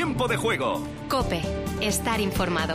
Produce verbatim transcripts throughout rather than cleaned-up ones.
Tiempo de Juego. COPE. Estar informado.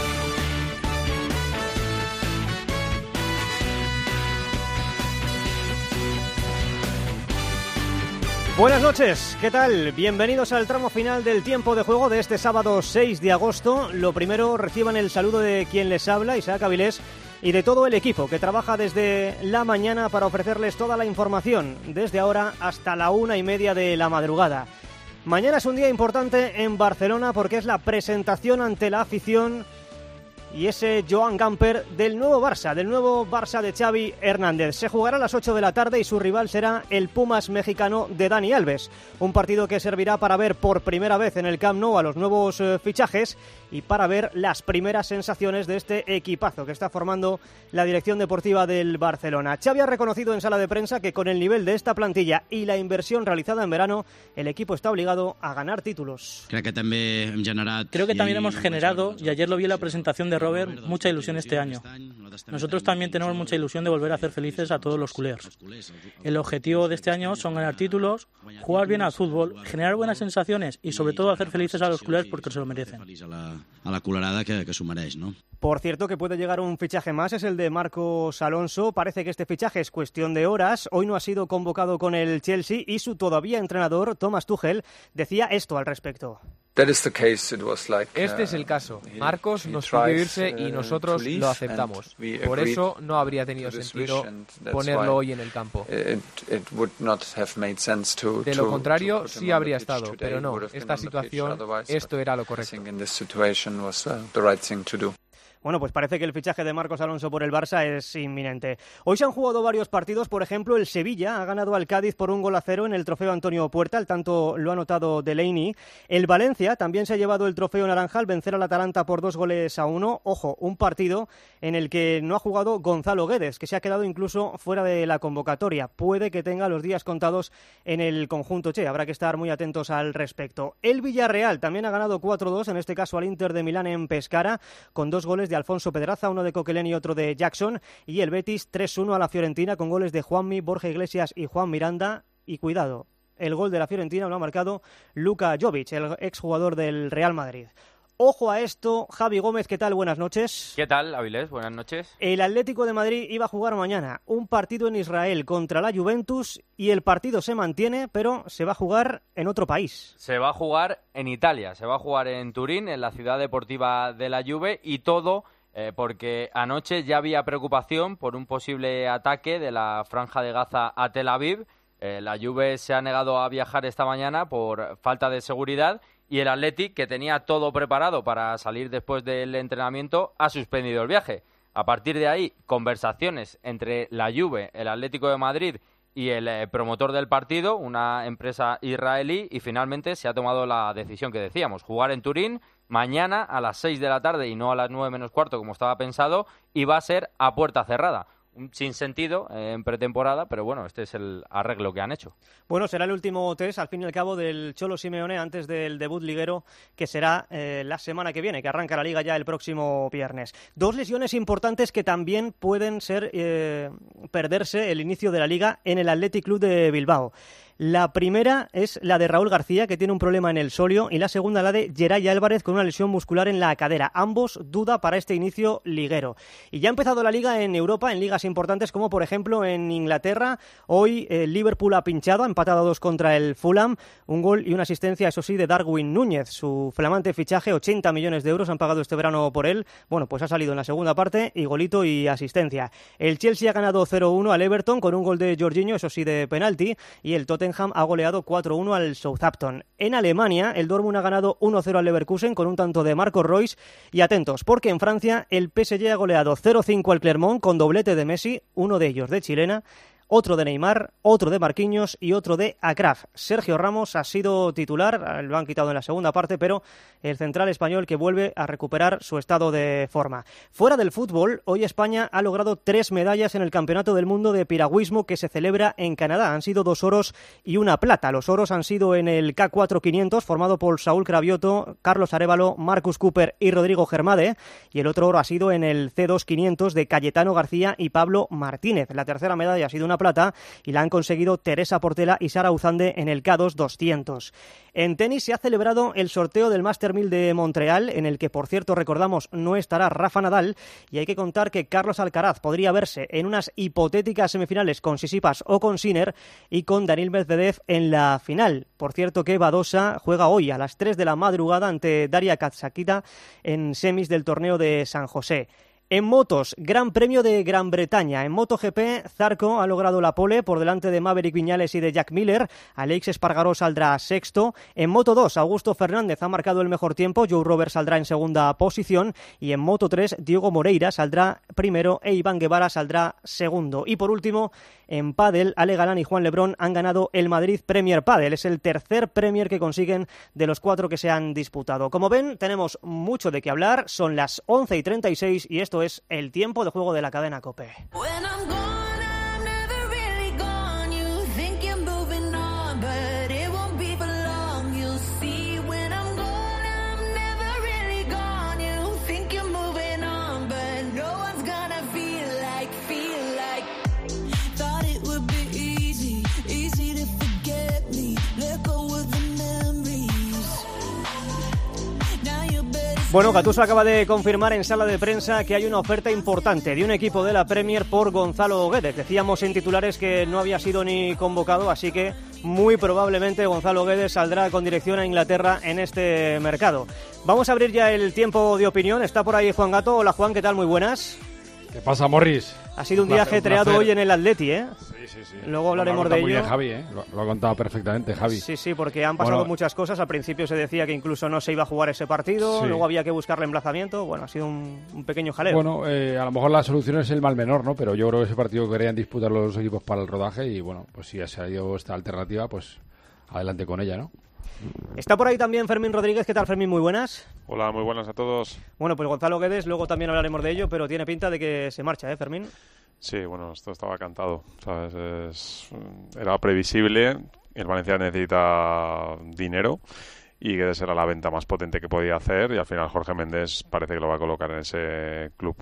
Buenas noches, ¿qué tal? Bienvenidos al tramo final del Tiempo de Juego de este sábado seis de agosto. Lo primero, reciban el saludo de quien les habla, Isaac Avilés, y de todo el equipo que trabaja desde la mañana para ofrecerles toda la información, desde ahora hasta la una y media de la madrugada. Mañana es un día importante en Barcelona porque es la presentación ante la afición y ese Joan Gamper del nuevo Barça, del nuevo Barça de Xavi Hernández. Se jugará a las ocho de la tarde y su rival será el Pumas mexicano de Dani Alves. Un partido que servirá para ver por primera vez en el Camp Nou a los nuevos eh, fichajes y para ver las primeras sensaciones de este equipazo que está formando la dirección deportiva del Barcelona. Xavi ha reconocido en sala de prensa que con el nivel de esta plantilla y la inversión realizada en verano, el equipo está obligado a ganar títulos. Creo que también hem generat... Creo que también hemos generado, y ayer lo vi en la presentación de Robert, mucha ilusión este año. Nosotros también tenemos mucha ilusión de volver a hacer felices a todos los culers. El objetivo de este año son ganar títulos, jugar bien al fútbol, generar buenas sensaciones y sobre todo hacer felices a los culers porque se lo merecen. A la culerada que, que s'ho mereix, ¿no? Por cierto, que puede llegar un fichaje más, es el de Marcos Alonso. Parece que este fichaje es cuestión de horas. Hoy no ha sido convocado con el Chelsea y su todavía entrenador, Thomas Tuchel, decía esto al respecto. Este es el caso. Marcos nos pidió irse y nosotros lo aceptamos. Por eso no habría tenido sentido ponerlo hoy en el campo. De lo contrario, sí habría estado, pero no. Esta situación, esto era lo correcto. Bueno, pues parece que el fichaje de Marcos Alonso por el Barça es inminente. Hoy se han jugado varios partidos, por ejemplo, el Sevilla ha ganado al Cádiz por un gol a cero en el trofeo Antonio Puerta, el tanto lo ha anotado Delaney. El Valencia también se ha llevado el trofeo naranja al vencer al Atalanta por dos goles a uno. Ojo, un partido en el que no ha jugado Gonzalo Guedes, que se ha quedado incluso fuera de la convocatoria. Puede que tenga los días contados en el conjunto Che, habrá que estar muy atentos al respecto. El Villarreal también ha ganado cuatro dos, en este caso al Inter de Milán en Pescara, con dos goles de Alfonso Pedraza, uno de Coquelin y otro de Jackson, y el Betis tres uno a la Fiorentina con goles de Juanmi, Borja Iglesias y Juan Miranda. Y cuidado, el gol de la Fiorentina lo ha marcado Luka Jovic, el exjugador del Real Madrid. Ojo a esto, Javi Gómez, ¿qué tal? Buenas noches. ¿Qué tal, Avilés? Buenas noches. El Atlético de Madrid iba a jugar mañana un partido en Israel contra la Juventus y el partido se mantiene, pero se va a jugar en otro país. Se va a jugar en Italia, se va a jugar en Turín, en la ciudad deportiva de la Juve, y todo eh, porque anoche ya había preocupación por un posible ataque de la Franja de Gaza a Tel Aviv. Eh, la Juve se ha negado a viajar esta mañana por falta de seguridad y el Athletic, que tenía todo preparado para salir después del entrenamiento, ha suspendido el viaje. A partir de ahí, conversaciones entre la Juve, el Atlético de Madrid y el eh, promotor del partido, una empresa israelí, y finalmente se ha tomado la decisión que decíamos, jugar en Turín mañana a las seis de la tarde y no a las nueve menos cuarto como estaba pensado, y va a ser a puerta cerrada. Un sinsentido eh, en pretemporada, pero bueno, este es el arreglo que han hecho. Bueno, será el último test, al fin y al cabo, del Cholo Simeone antes del debut liguero, que será eh, la semana que viene, que arranca la Liga ya el próximo viernes. Dos lesiones importantes que también pueden ser eh, perderse el inicio de la Liga en el Athletic Club de Bilbao. La primera es la de Raúl García, que tiene un problema en el sóleo, y la segunda la de Geray Álvarez con una lesión muscular en la cadera. Ambos duda para este inicio liguero. Y ya ha empezado la Liga en Europa, en ligas importantes como por ejemplo en Inglaterra. Hoy el Liverpool ha pinchado, ha empatado a dos contra el Fulham. Un gol y una asistencia, eso sí, de Darwin Núñez. Su flamante fichaje, ochenta millones de euros han pagado este verano por él. Bueno, pues ha salido en la segunda parte y golito y asistencia. El Chelsea ha ganado cero uno al Everton con un gol de Jorginho, eso sí, de penalti. Y el Tottenham ha goleado cuatro uno al Southampton. En Alemania, el Dortmund ha ganado uno cero al Leverkusen con un tanto de Marco Reus. Y atentos, porque en Francia el P S G ha goleado cero cinco al Clermont con doblete de Messi, uno de ellos de chilena, otro de Neymar, otro de Marquinhos y otro de Akraf. Sergio Ramos ha sido titular, lo han quitado en la segunda parte, pero el central español que vuelve a recuperar su estado de forma. Fuera del fútbol, hoy España ha logrado tres medallas en el Campeonato del Mundo de Piragüismo que se celebra en Canadá. Han sido dos oros y una plata. Los oros han sido en el K cuatro quinientos, formado por Saúl Cravioto, Carlos Arévalo, Marcus Cooper y Rodrigo Germade, y el otro oro ha sido en el C dos quinientos de Cayetano García y Pablo Martínez. La tercera medalla ha sido una la plata y la han conseguido Teresa Portela y Sara Uzande en el K dos doscientos. En tenis se ha celebrado el sorteo del Master mil de Montreal, en el que, por cierto, recordamos, no estará Rafa Nadal, y hay que contar que Carlos Alcaraz podría verse en unas hipotéticas semifinales con Tsitsipas o con Sinner y con Daniil Medvedev en la final. Por cierto que Badosa juega hoy a las tres de la madrugada ante Daria Katsakita en semis del torneo de San José. En motos, Gran Premio de Gran Bretaña. En MotoGP, Zarco ha logrado la pole por delante de Maverick Viñales y de Jack Miller. Alex Espargaró saldrá sexto. En Moto dos, Augusto Fernández ha marcado el mejor tiempo. Joe Roberts saldrá en segunda posición. Y en Moto tres, Diego Moreira saldrá primero e Iván Guevara saldrá segundo. Y por último, en pádel, Ale Galán y Juan Lebrón han ganado el Madrid Premier Padel. Es el tercer Premier que consiguen de los cuatro que se han disputado. Como ven, tenemos mucho de qué hablar. Son las once y treinta y seis y esto es el tiempo de juego de la cadena COPE. Bueno, Gattuso acaba de confirmar en sala de prensa que hay una oferta importante de un equipo de la Premier por Gonzalo Guedes. Decíamos en titulares que no había sido ni convocado, así que muy probablemente Gonzalo Guedes saldrá con dirección a Inglaterra en este mercado. Vamos a abrir ya el tiempo de opinión. Está por ahí Juan Gato. Hola Juan, ¿qué tal? Muy buenas. ¿Qué pasa, Morris? Ha sido un, un día placer, ajetreado hoy en el Atleti, ¿eh? Sí, sí, sí. Luego hablaremos bueno, de muy ello. Bien, Javi, ¿eh? Lo, lo ha contado perfectamente, Javi. Sí, sí, porque han pasado bueno, muchas cosas. Al principio se decía que incluso no se iba a jugar ese partido, sí. Luego había que buscarle emplazamiento. Bueno, ha sido un, un pequeño jaleo. Bueno, eh, a lo mejor la solución es el mal menor, ¿no? Pero yo creo que ese partido querían disputar los dos equipos para el rodaje y, bueno, pues si ha salido esta alternativa, pues adelante con ella, ¿no? Está por ahí también Fermín Rodríguez. ¿Qué tal, Fermín? Muy buenas. Hola, muy buenas a todos. Bueno, pues Gonzalo Guedes, luego también hablaremos de ello, pero tiene pinta de que se marcha, ¿eh, Fermín? Sí, bueno, esto estaba cantado, ¿sabes? Es, era previsible. El Valencia necesita dinero y Guedes era la venta más potente que podía hacer y al final Jorge Méndez parece que lo va a colocar en ese club,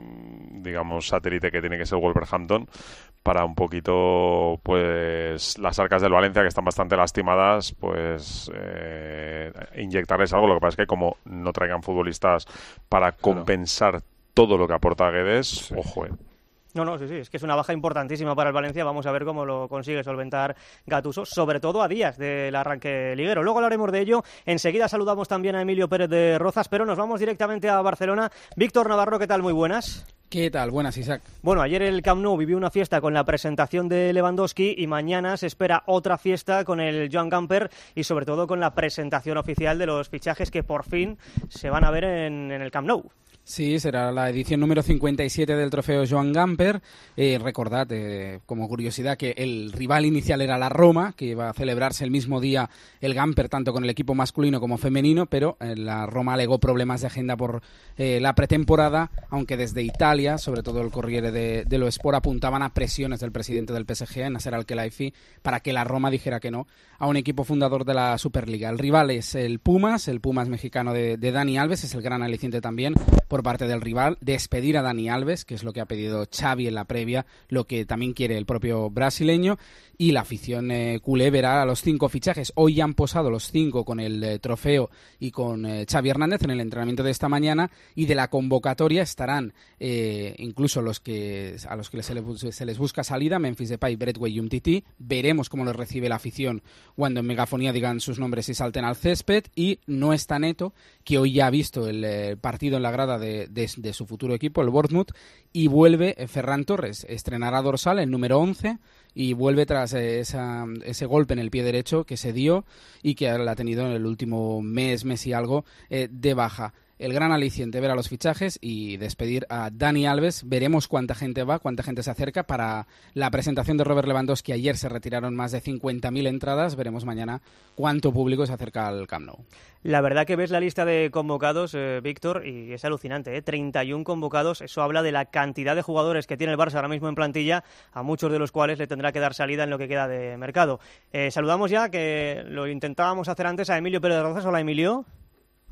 digamos, satélite que tiene que ser Wolverhampton para un poquito, pues, las arcas del Valencia que están bastante lastimadas, pues, eh, inyectarles algo. Lo que pasa es que como no traigan futbolistas para compensar claro. todo lo que aporta Guedes, sí. ojo, eh. No, no, sí, sí, es que es una baja importantísima para el Valencia. Vamos a ver cómo lo consigue solventar Gattuso, sobre todo a días del arranque liguero. Luego hablaremos de ello. Enseguida saludamos también a Emilio Pérez de Rozas, pero nos vamos directamente a Barcelona. Víctor Navarro, ¿qué tal? Muy buenas. ¿Qué tal? Buenas, Isaac. Bueno, ayer el Camp Nou vivió una fiesta con la presentación de Lewandowski y mañana se espera otra fiesta con el Joan Gamper y sobre todo con la presentación oficial de los fichajes que por fin se van a ver en, en el Camp Nou. Sí, será la edición número cincuenta y siete del trofeo Joan Gamper. Eh, recordad, eh, como curiosidad, que el rival inicial era la Roma, que iba a celebrarse el mismo día el Gamper, tanto con el equipo masculino como femenino, pero eh, la Roma alegó problemas de agenda por eh, la pretemporada, aunque desde Italia, sobre todo el Corriere de, de lo Sport, apuntaban a presiones del presidente del P S G, Nasser Al-Khelaifi, para que la Roma dijera que no a un equipo fundador de la Superliga. El rival es el Pumas, el Pumas mexicano de, de Dani Alves, es el gran aliciente también por parte del rival, despedir a Dani Alves, que es lo que ha pedido Xavi en la previa, lo que también quiere el propio brasileño, y la afición eh, culé verá a los cinco fichajes. Hoy ya han posado los cinco con el eh, trofeo y con eh, Xavi Hernández en el entrenamiento de esta mañana, y de la convocatoria estarán eh, incluso los que a los que se les, se les busca salida, Memphis Depay, Braithwaite y Umtiti. Veremos cómo los recibe la afición cuando en megafonía digan sus nombres y salten al césped. Y no está Neto, que hoy ya ha visto el eh, partido en la grada de, de, de su futuro equipo, el Bournemouth, y vuelve eh, Ferran Torres, estrenará dorsal, el número once, y vuelve tras eh, esa, ese golpe en el pie derecho que se dio y que la ha tenido en el último mes, mes y algo eh, de baja. El gran aliciente, ver a los fichajes y despedir a Dani Alves. Veremos cuánta gente va, cuánta gente se acerca para la presentación de Robert Lewandowski. Ayer se retiraron más de cincuenta mil entradas. Veremos mañana cuánto público se acerca al Camp Nou. La verdad que ves la lista de convocados, eh, Víctor, y es alucinante, ¿eh? treinta y uno convocados. Eso habla de la cantidad de jugadores que tiene el Barça ahora mismo en plantilla, a muchos de los cuales le tendrá que dar salida en lo que queda de mercado. Eh, saludamos ya, que lo intentábamos hacer antes, a Emilio Pérez de Rozas. Hola, Emilio.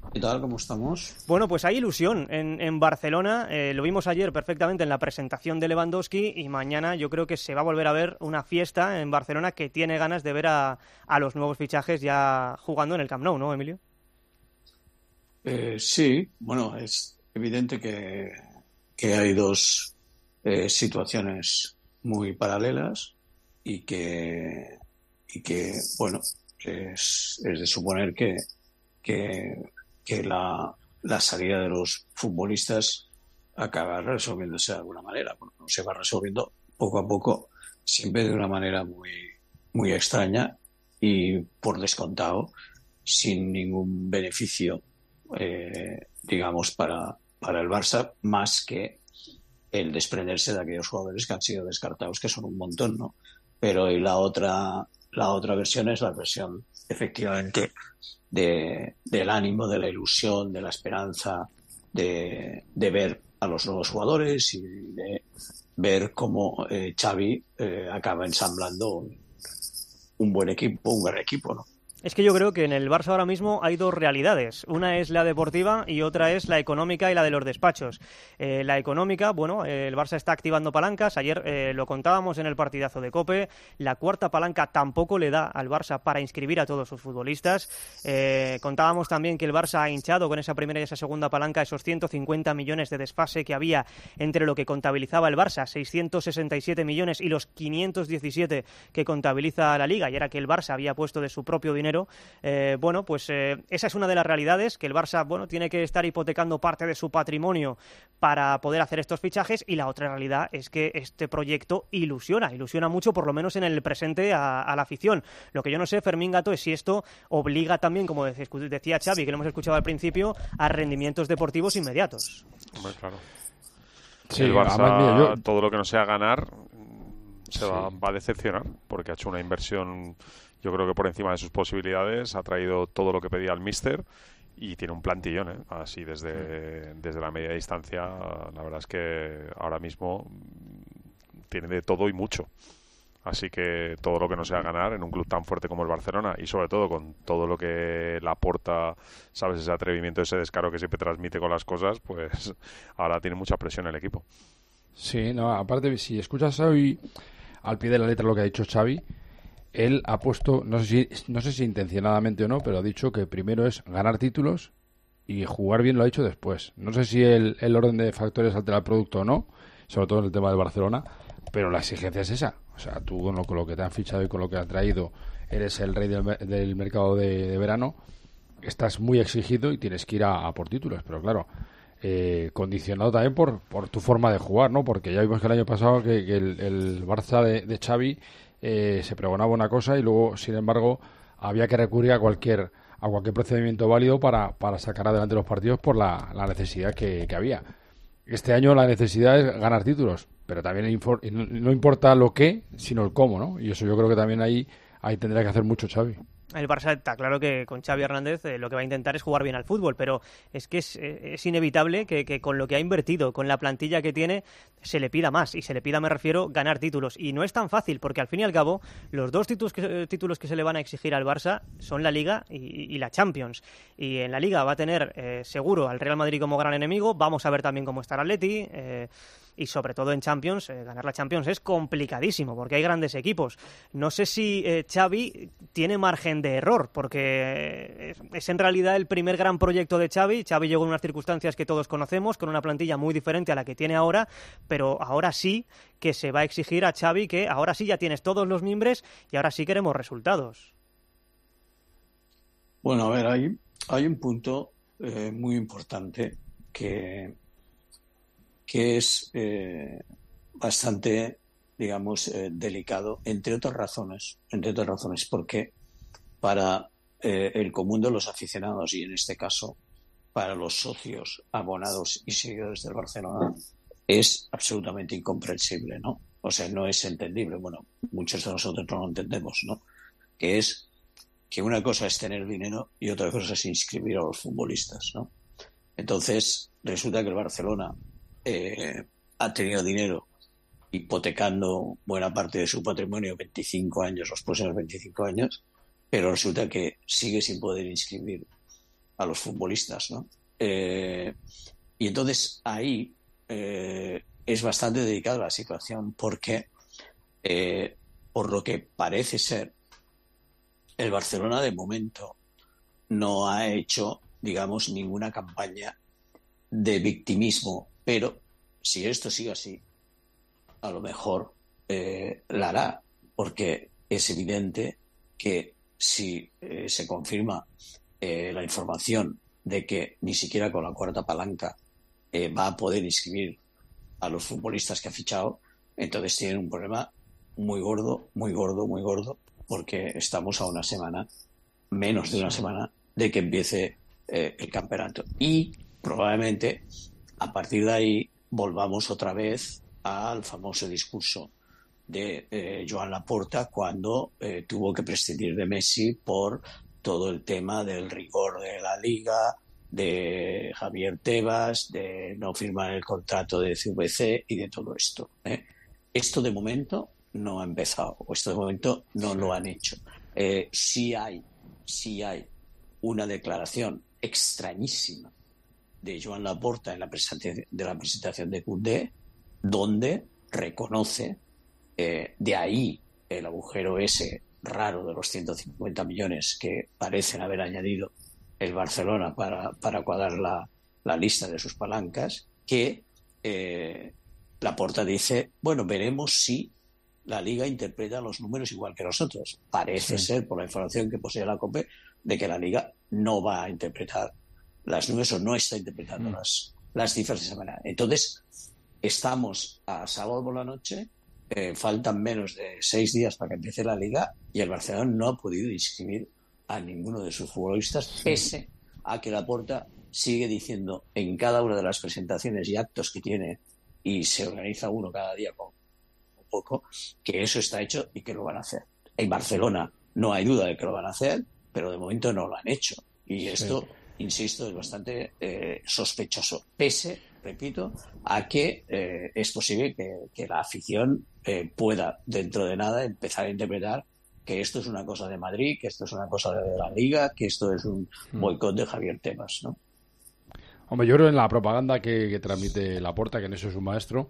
¿Qué tal? ¿Cómo estamos? Bueno, pues hay ilusión en, en Barcelona. Eh, lo vimos ayer perfectamente en la presentación de Lewandowski y mañana yo creo que se va a volver a ver una fiesta en Barcelona que tiene ganas de ver a, a los nuevos fichajes ya jugando en el Camp Nou, ¿no, Emilio? Eh, sí, bueno, es evidente que, que hay dos eh, situaciones muy paralelas y que, y que bueno, es, es de suponer que, que que la, la salida de los futbolistas acaba resolviéndose de alguna manera. Bueno, se va resolviendo poco a poco, siempre de una manera muy, muy extraña y por descontado, sin ningún beneficio, eh, digamos, para, para el Barça, más que el desprenderse de aquellos jugadores que han sido descartados, que son un montón, ¿no? Pero y la otra, la otra versión es la versión, efectivamente, De, del ánimo, de la ilusión, de la esperanza, de, de ver a los nuevos jugadores y de ver cómo eh, Xavi eh, acaba ensamblando un, un buen equipo, un gran equipo, ¿no? Es que yo creo que en el Barça ahora mismo hay dos realidades. Una es la deportiva y otra es la económica y la de los despachos. Eh, la económica, bueno, eh, el Barça está activando palancas. Ayer eh, lo contábamos en el partidazo de COPE. La cuarta palanca tampoco le da al Barça para inscribir a todos sus futbolistas. Eh, contábamos también que el Barça ha hinchado con esa primera y esa segunda palanca esos ciento cincuenta millones de desfase que había entre lo que contabilizaba el Barça, seiscientos sesenta y siete millones, y los quinientos diecisiete que contabiliza la Liga, y era que el Barça había puesto de su propio dinero. Eh, bueno, pues eh, esa es una de las realidades, que el Barça, bueno, tiene que estar hipotecando parte de su patrimonio para poder hacer estos fichajes, y la otra realidad es que este proyecto ilusiona, ilusiona mucho, por lo menos en el presente, a, a la afición. Lo que yo no sé, Fermín Gato, es si esto obliga también, como decía Xavi, que lo hemos escuchado al principio, a rendimientos deportivos inmediatos. Hombre, claro. Sí, el Barça, además, mira, yo... todo lo que no sea ganar se sí. va, va a decepcionar, porque ha hecho una inversión, yo creo que por encima de sus posibilidades, ha traído todo lo que pedía el míster y tiene un plantillón, ¿eh? Así desde, desde la media distancia, la verdad es que ahora mismo tiene de todo y mucho. Así que todo lo que no sea ganar en un club tan fuerte como el Barcelona, y sobre todo con todo lo que le aporta, sabes, ese atrevimiento, ese descaro que siempre transmite con las cosas, pues ahora tiene mucha presión el equipo. Sí, no, aparte, si escuchas hoy al pie de la letra lo que ha dicho Xavi, él ha puesto, no sé si, no sé si intencionadamente o no, pero ha dicho que primero es ganar títulos y jugar bien lo ha dicho después. No sé si el, el orden de factores altera el producto o no, sobre todo en el tema del Barcelona, pero la exigencia es esa. O sea, tú con lo, con lo que te han fichado y con lo que has traído eres el rey del, del mercado de, de verano, estás muy exigido y tienes que ir a, a por títulos, pero claro, eh, condicionado también por, por tu forma de jugar, ¿no? Porque ya vimos que el año pasado que, que el, el Barça de, de Xavi eh, se pregonaba una cosa y luego, sin embargo, había que recurrir a cualquier a cualquier procedimiento válido para, para sacar adelante los partidos por la, la necesidad que, que había. Este año la necesidad es ganar títulos, pero también infor- no importa lo qué, sino el cómo, ¿no? Y eso yo creo que también ahí, ahí tendrá que hacer mucho Xavi. El Barça está claro que con Xavi Hernández eh, lo que va a intentar es jugar bien al fútbol, pero es que es, eh, es inevitable que, que con lo que ha invertido, con la plantilla que tiene, se le pida más. Y se le pida, me refiero, ganar títulos. Y no es tan fácil, porque al fin y al cabo, los dos títulos que, títulos que se le van a exigir al Barça son la Liga y, y la Champions. Y en la Liga va a tener eh, seguro al Real Madrid como gran enemigo. Vamos a ver también cómo está el Atleti. Eh, y sobre todo en Champions, eh, ganar la Champions es complicadísimo, porque hay grandes equipos. No sé si eh, Xavi tiene margen de error, porque es, es en realidad el primer gran proyecto de Xavi. Xavi llegó en unas circunstancias que todos conocemos, con una plantilla muy diferente a la que tiene ahora, pero ahora sí que se va a exigir a Xavi que ahora sí ya tienes todos los mimbres y ahora sí queremos resultados. Bueno, a ver, hay, hay un punto eh, muy importante que, que es eh, bastante, digamos, eh, delicado, entre otras razones, entre otras razones, porque para eh, el común de los aficionados, y en este caso para los socios, abonados y seguidores del Barcelona, es absolutamente incomprensible, ¿no? O sea, no es entendible. Bueno, muchos de nosotros no lo entendemos, ¿no? Que es que una cosa es tener dinero y otra cosa es inscribir a los futbolistas, ¿no? Entonces, resulta que el Barcelona eh, ha tenido dinero hipotecando buena parte de su patrimonio veinticinco años, los próximos veinticinco años, pero resulta que sigue sin poder inscribir a los futbolistas, ¿no? Eh, y entonces ahí eh, es bastante delicada la situación porque, eh, por lo que parece ser, el Barcelona de momento no ha hecho, digamos, ninguna campaña de victimismo, pero si esto sigue así, a lo mejor eh, la hará, porque es evidente que si eh, se confirma eh, la información de que ni siquiera con la cuarta palanca eh, va a poder inscribir a los futbolistas que ha fichado, entonces tienen un problema muy gordo, muy gordo, muy gordo, porque estamos a una semana, menos de una semana, de que empiece eh, el campeonato. Y probablemente a partir de ahí volvamos otra vez al famoso discurso de eh, Joan Laporta cuando eh, tuvo que prescindir de Messi por todo el tema del rigor de la Liga, de Javier Tebas, de no firmar el contrato de C V C y de todo esto. ¿eh? Esto de momento no ha empezado, o esto de momento no lo han hecho. Eh, sí hay, sí hay una declaración extrañísima de Joan Laporta en la presentación de la presentación de Koundé, donde reconoce, eh, de ahí el agujero ese raro de los ciento cincuenta millones que parecen haber añadido el Barcelona para, para cuadrar la, la lista de sus palancas, que eh, Laporta dice, bueno, veremos si la Liga interpreta los números igual que nosotros. Parece sí. ser, por la información que posee la COPE, de que la Liga no va a interpretar las números o no está interpretando mm. las, las cifras de esa manera. Entonces, estamos a sábado por la noche, eh, faltan menos de seis días para que empiece la Liga y el Barcelona no ha podido inscribir a ninguno de sus futbolistas, sí. pese a que Laporta sigue diciendo en cada una de las presentaciones y actos que tiene, y se organiza uno cada día con un poco, que eso está hecho y que lo van a hacer. En Barcelona no hay duda de que lo van a hacer, pero de momento no lo han hecho. Y esto, sí. insisto, es bastante eh, sospechoso, pese, repito, a que eh, es posible que, que la afición eh, pueda, dentro de nada, empezar a interpretar que esto es una cosa de Madrid, que esto es una cosa de la Liga, que esto es un boicot de Javier Tebas, ¿no? Hombre, yo creo en la propaganda que, que transmite Laporta, que en eso es un maestro,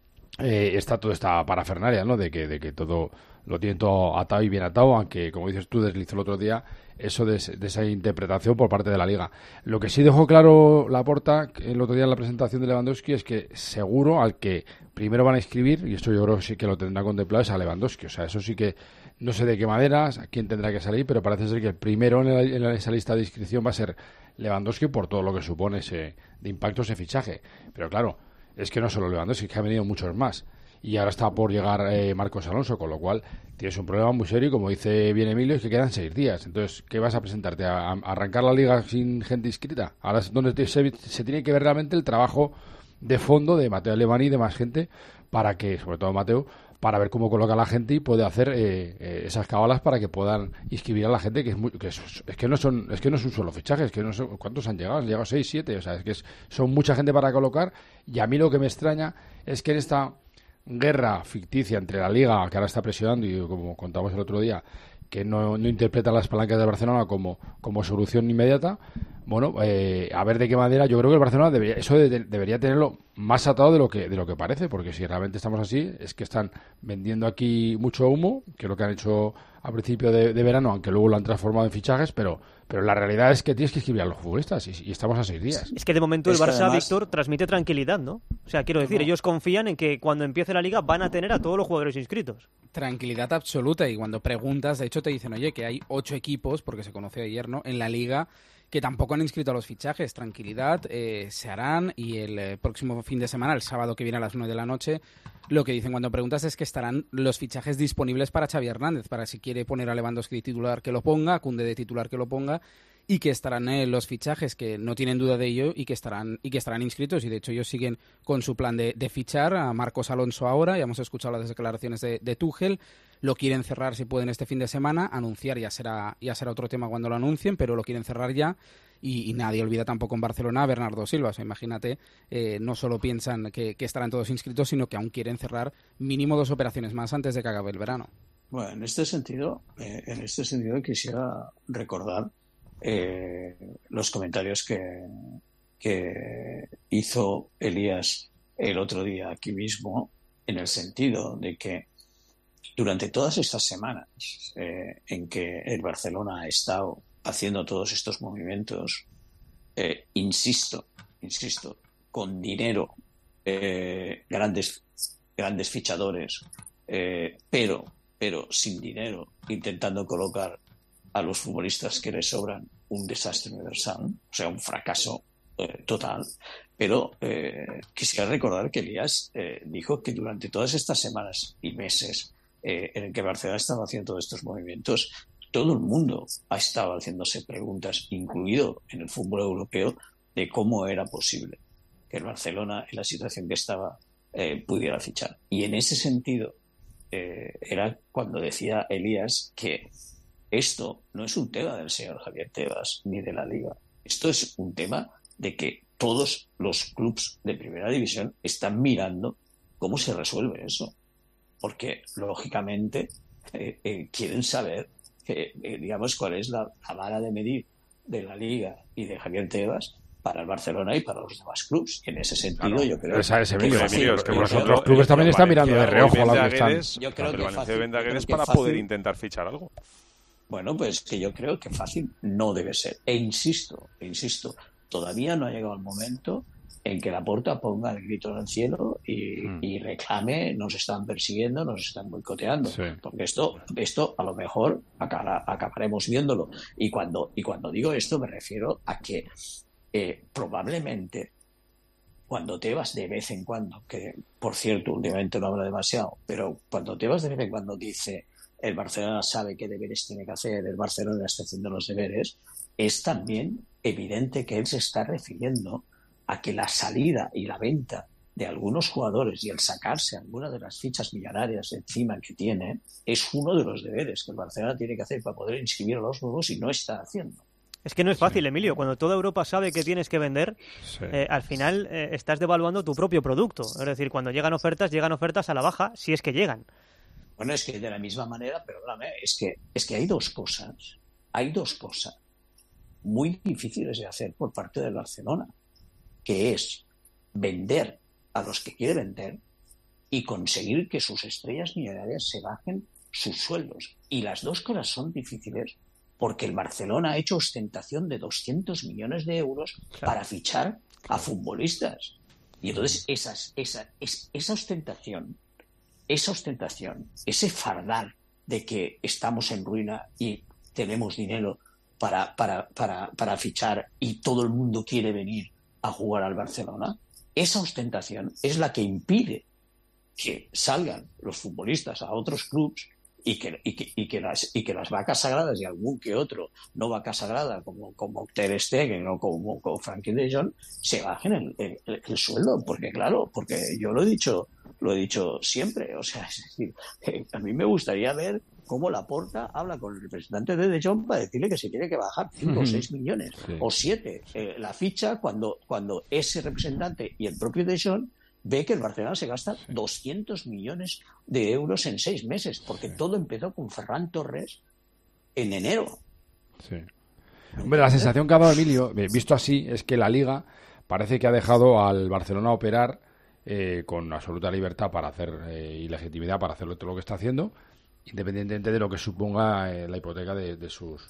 eh, está toda esta parafernalia, ¿no? De que, de que todo lo tiene todo atado y bien atado, aunque, como dices tú, deslizó el otro día eso de, de esa interpretación por parte de la Liga. Lo que sí dejó claro Laporta el otro día en la presentación de Lewandowski es que seguro al que primero van a inscribir, y esto yo creo que sí que lo tendrá contemplado, es a Lewandowski. O sea, eso sí que no sé de qué maneras, a quién tendrá que salir, pero parece ser que el primero en, la, en esa lista de inscripción va a ser Lewandowski por todo lo que supone ese de impacto ese fichaje. Pero claro, es que no solo Lewandowski, es que han venido muchos más. Y ahora está por llegar eh, Marcos Alonso, con lo cual tienes un problema muy serio y, como dice bien Emilio, es que quedan seis días. Entonces, ¿qué vas a presentarte? ¿A, a arrancar la Liga sin gente inscrita? Ahora es donde te, se, se tiene que ver realmente el trabajo de fondo de Mateo Alemany y de más gente para que, sobre todo Mateo, para ver cómo coloca a la gente y puede hacer eh, eh, esas cabalas para que puedan inscribir a la gente, que es muy, que es, es que no son es que no es un solo fichaje, es que no son, ¿cuántos han llegado? Han llegado seis, siete, o sea, es que es, son mucha gente para colocar. Y a mí lo que me extraña es que en esta guerra ficticia entre la Liga, que ahora está presionando, y como contamos el otro día, que no, no interpreta las palancas de Barcelona como, como solución inmediata, bueno, eh, a ver de qué manera. Yo creo que el Barcelona debería, eso de, de, debería tenerlo más atado de lo que de lo que parece, porque si realmente estamos así, es que están vendiendo aquí mucho humo, que es lo que han hecho a principio de, de verano, aunque luego lo han transformado en fichajes, pero pero la realidad es que tienes que escribir a los futbolistas y, y estamos a seis días. Es que de momento el es Barça, además... Víctor, transmite tranquilidad, ¿no? O sea, quiero decir, no. ellos confían en que cuando empiece la Liga van a tener a todos los jugadores inscritos. Tranquilidad absoluta, y cuando preguntas, de hecho te dicen, oye, que hay ocho equipos, porque se conoció ayer, ¿no?, en la Liga, que tampoco han inscrito a los fichajes. Tranquilidad, eh, se harán, y el eh, próximo fin de semana, el sábado que viene a las nueve de la noche, lo que dicen cuando preguntas es que estarán los fichajes disponibles para Xavi Hernández, para si quiere poner a Lewandowski de titular que lo ponga, a Koundé de titular que lo ponga, y que estarán eh, los fichajes, que no tienen duda de ello, y que estarán y que estarán inscritos, y de hecho ellos siguen con su plan de, de fichar a Marcos Alonso ahora. Ya hemos escuchado las declaraciones de, de Tuchel, lo quieren cerrar si pueden este fin de semana, anunciar ya será ya será otro tema cuando lo anuncien, pero lo quieren cerrar ya. Y, y nadie olvida tampoco en Barcelona a Bernardo Silva. O sea, imagínate, eh, no solo piensan que, que estarán todos inscritos, sino que aún quieren cerrar mínimo dos operaciones más antes de que acabe el verano. Bueno, en este sentido, eh, en este sentido quisiera recordar eh, los comentarios que, que hizo Elías el otro día aquí mismo, en el sentido de que durante todas estas semanas eh, en que el Barcelona ha estado haciendo todos estos movimientos, eh, insisto, insisto, con dinero, eh, grandes, grandes fichadores, eh, pero, pero sin dinero, intentando colocar a los futbolistas que les sobran, un desastre universal, o sea, un fracaso eh, total. Pero eh, quisiera recordar que Elías eh, dijo que durante todas estas semanas y meses eh, en el que Barcelona estaba haciendo todos estos movimientos, todo el mundo ha estado haciéndose preguntas, incluido en el fútbol europeo, de cómo era posible que el Barcelona, en la situación que estaba, eh, pudiera fichar. Y en ese sentido, eh, era cuando decía Elías que esto no es un tema del señor Javier Tebas ni de la Liga. Esto es un tema de que todos los clubes de primera división están mirando cómo se resuelve eso. Porque, lógicamente, eh, eh, quieren saber, que, eh, digamos, cuál es la, la vara de medir de la Liga y de Javier Tebas para el Barcelona y para los demás clubes. Y en ese sentido, claro, yo creo esa, ese que, Emilio, fácil, Emilio, es que yo los creo, otros clubes también están mirando de reojo a lo que están. Yo creo que Valencia de Bendagueres fácil, para fácil, poder intentar fichar algo. Bueno, pues que yo creo que fácil no debe ser. E insisto, e insisto, todavía no ha llegado el momento en que Laporta ponga el grito en el cielo y, mm. y reclame, nos están persiguiendo, nos están boicoteando. Sí. Porque esto, esto a lo mejor acabará, acabaremos viéndolo. Y cuando, y cuando digo esto me refiero a que eh, probablemente cuando Tebas de vez en cuando, que por cierto últimamente no habla demasiado, pero cuando Tebas de vez en cuando dice el Barcelona sabe qué deberes tiene que hacer, el Barcelona está haciendo los deberes, es también evidente que él se está refiriendo a que la salida y la venta de algunos jugadores y el sacarse algunas de las fichas millonarias encima que tiene es uno de los deberes que el Barcelona tiene que hacer para poder inscribir a los nuevos y no está haciendo. Es que no es fácil, Emilio. Cuando toda Europa sabe que tienes que vender, sí. eh, al final eh, estás devaluando tu propio producto. Es decir, cuando llegan ofertas, llegan ofertas a la baja, si es que llegan. Bueno, es que de la misma manera, perdóname, es que, es que hay dos cosas, hay dos cosas muy difíciles de hacer por parte del Barcelona, que es vender a los que quiere vender y conseguir que sus estrellas millonarias se bajen sus sueldos. Y las dos cosas son difíciles porque el Barcelona ha hecho ostentación de doscientos millones de euros claro. para fichar a futbolistas. Y entonces esas, esa, es, esa ostentación, esa ostentación, ese fardar de que estamos en ruina y tenemos dinero para, para, para, para fichar y todo el mundo quiere venir a jugar al Barcelona, esa ostentación es la que impide que salgan los futbolistas a otros clubes y que, y que, y que, las, y que las vacas sagradas y algún que otro no vaca sagrada como, como Ter Stegen o como, como Frankie de Jong se bajen el, el, el sueldo, porque claro, porque yo lo he dicho lo he dicho siempre, o sea, es decir, a mí me gustaría ver cómo Laporta habla con el representante de De Jong para decirle que se tiene que bajar cinco o seis millones sí. o siete eh, la ficha cuando, cuando ese representante y el propio De Jong ve que el Barcelona se gasta sí. doscientos millones de euros en seis meses, porque sí. todo empezó con Ferran Torres en enero. Sí. Hombre, la sensación que ha dado Emilio, visto así, es que la Liga parece que ha dejado al Barcelona operar eh, con absoluta libertad para hacer eh, y legitimidad para hacer todo lo que está haciendo, independientemente de lo que suponga eh, la hipoteca de, de sus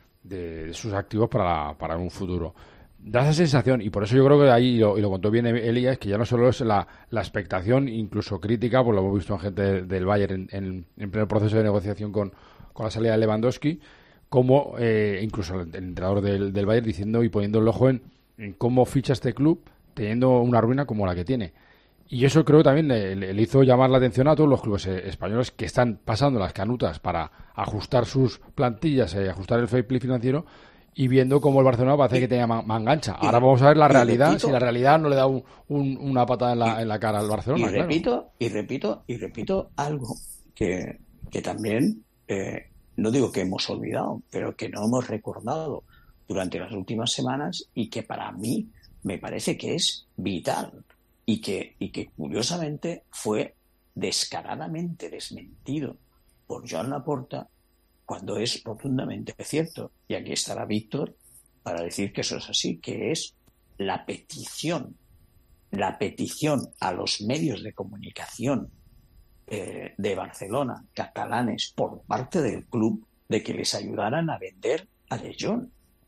de, de sus activos para, para un futuro. Da esa sensación, y por eso yo creo que ahí, y lo, y lo contó bien Elías, que ya no solo es la, la expectación, incluso crítica, pues lo hemos visto en gente del Bayern en, en, en pleno proceso de negociación con, con la salida de Lewandowski, como eh, incluso el, el entrenador del, del Bayern diciendo y poniendo el ojo en, en cómo ficha este club teniendo una ruina como la que tiene. Y eso creo también le, le hizo llamar la atención a todos los clubes españoles que están pasando las canutas para ajustar sus plantillas y eh, ajustar el fair play financiero, y viendo cómo el Barcelona parece que tenía mangancha. Ahora vamos a ver la realidad, repito, si la realidad no le da un, un, una patada en la, en la cara al Barcelona. Y repito, claro. y repito, y repito algo que, que también, eh, no digo que hemos olvidado, pero que no hemos recordado durante las últimas semanas y que para mí me parece que es vital y que, y que curiosamente fue descaradamente desmentido por Joan Laporta cuando es rotundamente cierto. Y aquí estará Víctor para decir que eso es así, que es la petición, la petición a los medios de comunicación eh, de Barcelona, catalanes, por parte del club, de que les ayudaran a vender a De Jong.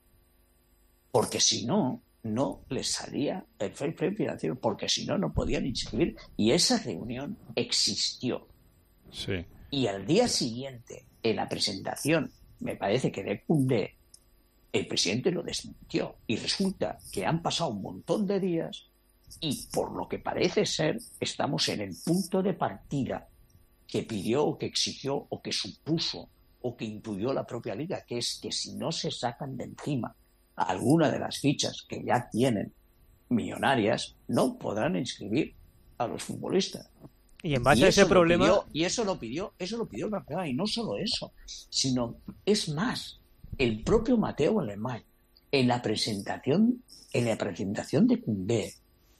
Porque si no, no les salía el fair play financiero, porque si no, no podían inscribir. Y esa reunión existió. Sí. Y al día siguiente, en la presentación, me parece que de Koundé, el presidente lo desmintió. Y resulta que han pasado un montón de días y, por lo que parece ser, estamos en el punto de partida que pidió o que exigió o que supuso o que intuyó la propia liga, que es que si no se sacan de encima alguna de las fichas que ya tienen millonarias, no podrán inscribir a los futbolistas. Y en base a ese problema... Pidió, y eso lo pidió, eso lo pidió el Barcelona, y no solo eso, sino, es más, el propio Mateu Alemany, en la presentación, en la presentación de Koundé,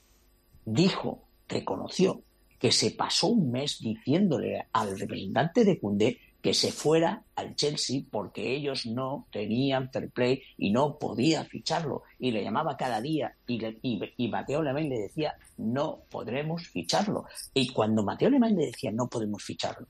dijo, reconoció, que se pasó un mes diciéndole al representante de Koundé que se fuera al Chelsea porque ellos no tenían fair play y no podía ficharlo. Y le llamaba cada día y, le, y, y Mateu Alemany le decía, no podremos ficharlo. Y cuando Mateu Alemany le decía, no podemos ficharlo,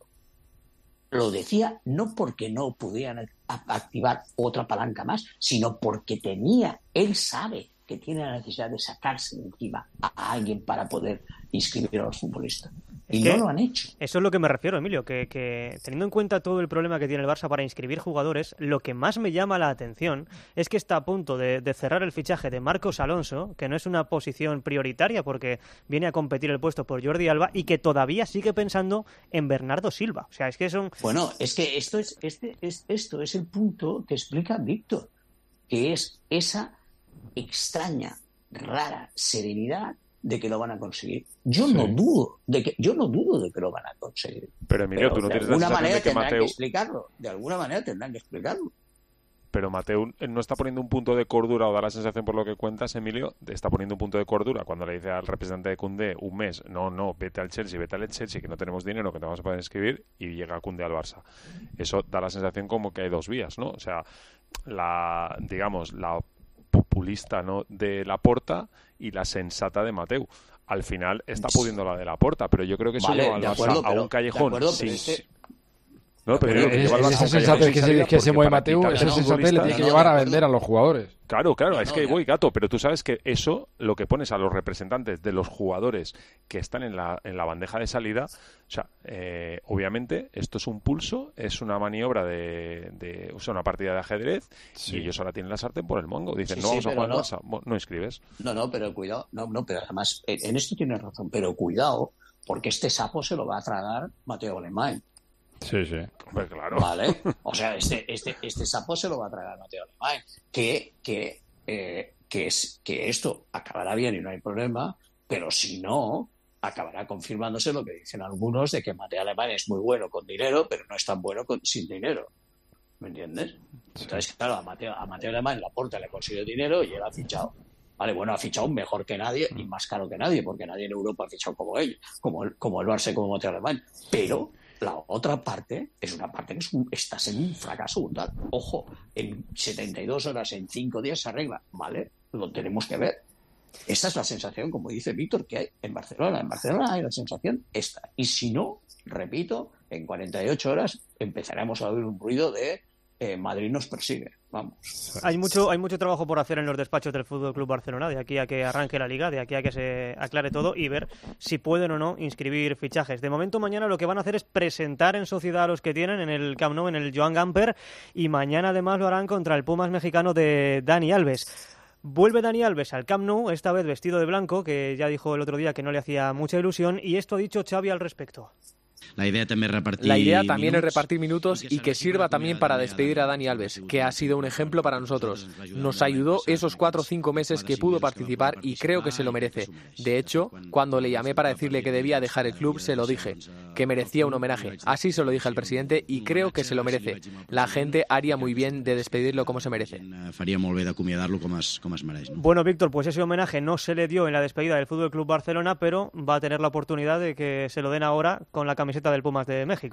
lo decía no porque no pudieran activar otra palanca más, sino porque tenía, él sabe que tiene la necesidad de sacarse de encima a alguien para poder inscribir a los futbolistas. Es y que no lo han hecho. Eso es lo que me refiero, Emilio, que, que teniendo en cuenta todo el problema que tiene el Barça para inscribir jugadores, lo que más me llama la atención es que está a punto de, de cerrar el fichaje de Marcos Alonso, que no es una posición prioritaria porque viene a competir el puesto por Jordi Alba, y que todavía sigue pensando en Bernardo Silva. O sea, es que son... Bueno, es que esto es, este, es, esto es el punto que explica Víctor, que es esa extraña, rara serenidad de que lo van a conseguir. Yo sí. no dudo de que yo no dudo de que lo van a conseguir. Pero Emilio, pero tú no de tienes la alguna sensación manera de que tendrán Mateu... que explicarlo. De alguna manera tendrán que explicarlo. Pero Mateu no está poniendo un punto de cordura, o da la sensación por lo que cuentas, Emilio, está poniendo un punto de cordura cuando le dice al representante de Koundé un mes, no, no, vete al Chelsea, vete al Chelsea, que no tenemos dinero, que te vamos a poder inscribir, y llega Koundé al Barça. Eso da la sensación como que hay dos vías, ¿no? O sea, la, digamos, la populista, ¿no?, de Laporta y la sensata de Mateu. Al final está pudiendo la de Laporta, pero yo creo que eso vale, lleva al Barça acuerdo, a un pero, callejón acuerdo, sin... este... No, pero pero es, es, esa sensatez que se, que se mueve Mateu, esa sensatez le tiene que llevar a vender a los jugadores. Claro, claro, no, es no, que ya. voy, gato, pero tú sabes que eso, lo que pones a los representantes de los jugadores que están en la, en la bandeja de salida, o sea, eh, obviamente esto es un pulso, es una maniobra de, de o sea, una partida de ajedrez, sí. Y ellos ahora tienen la sartén por el mango. Dicen, sí, no sí, vamos a jugar no, Barça, no inscribes. No, no, pero cuidado, no, no, pero además, en esto tienes razón, pero cuidado, porque este sapo se lo va a tragar Mateu Alemany. Sí, sí. Pues claro. Vale. O sea, este, este, este sapo se lo va a tragar Mateu Alemany. Que, que, eh, que, es, que esto acabará bien y no hay problema, pero si no, acabará confirmándose lo que dicen algunos de que Mateu Alemany es muy bueno con dinero, pero no es tan bueno con, sin dinero. ¿Me entiendes? Sí. Entonces, claro, a Mateu, a Mateu Alemany Laporta le consiguió dinero y él ha fichado. Vale, bueno, ha fichado mejor que nadie y más caro que nadie, porque nadie en Europa ha fichado como él, como el, como el Barça, como Mateu Alemany. Pero la otra parte es una parte que es un, está siendo un fracaso brutal. Ojo, en setenta y dos horas, en cinco días se arregla. Vale, lo tenemos que ver. Esta es la sensación, como dice Víctor, que hay en Barcelona. En Barcelona hay la sensación esta. Y si no, repito, en cuarenta y ocho horas empezaremos a oír un ruido de eh, Madrid nos persigue. Vamos. Hay mucho, hay mucho trabajo por hacer en los despachos del Fútbol Club Barcelona, de aquí a que arranque la Liga, de aquí a que se aclare todo y ver si pueden o no inscribir fichajes. De momento, mañana lo que van a hacer es presentar en sociedad a los que tienen en el Camp Nou, en el Joan Gamper, y mañana además lo harán contra el Pumas mexicano de Dani Alves. Vuelve Dani Alves al Camp Nou, esta vez vestido de blanco, que ya dijo el otro día que no le hacía mucha ilusión, y esto ha dicho Xavi al respecto. La idea también, repartir la idea también minutos, es repartir minutos y que sirva también para despedir a Dani Alves, que ha sido un ejemplo para nosotros. Nos ayudó esos cuatro o cinco meses que pudo participar y creo que se lo merece. De hecho, cuando le llamé para decirle que debía dejar el club, se lo dije, que merecía un homenaje. Así se lo dije al presidente y creo que se lo merece. La gente haría muy bien de despedirlo como se merece. Faria molt bé d'acomiadar-lo com es, com es mereix. ¿no? Bueno, Víctor, pues ese homenaje no se le dio en la despedida del Fútbol Club Barcelona, pero va a tener la oportunidad de que se lo den ahora con la camiseta del Pumas de México.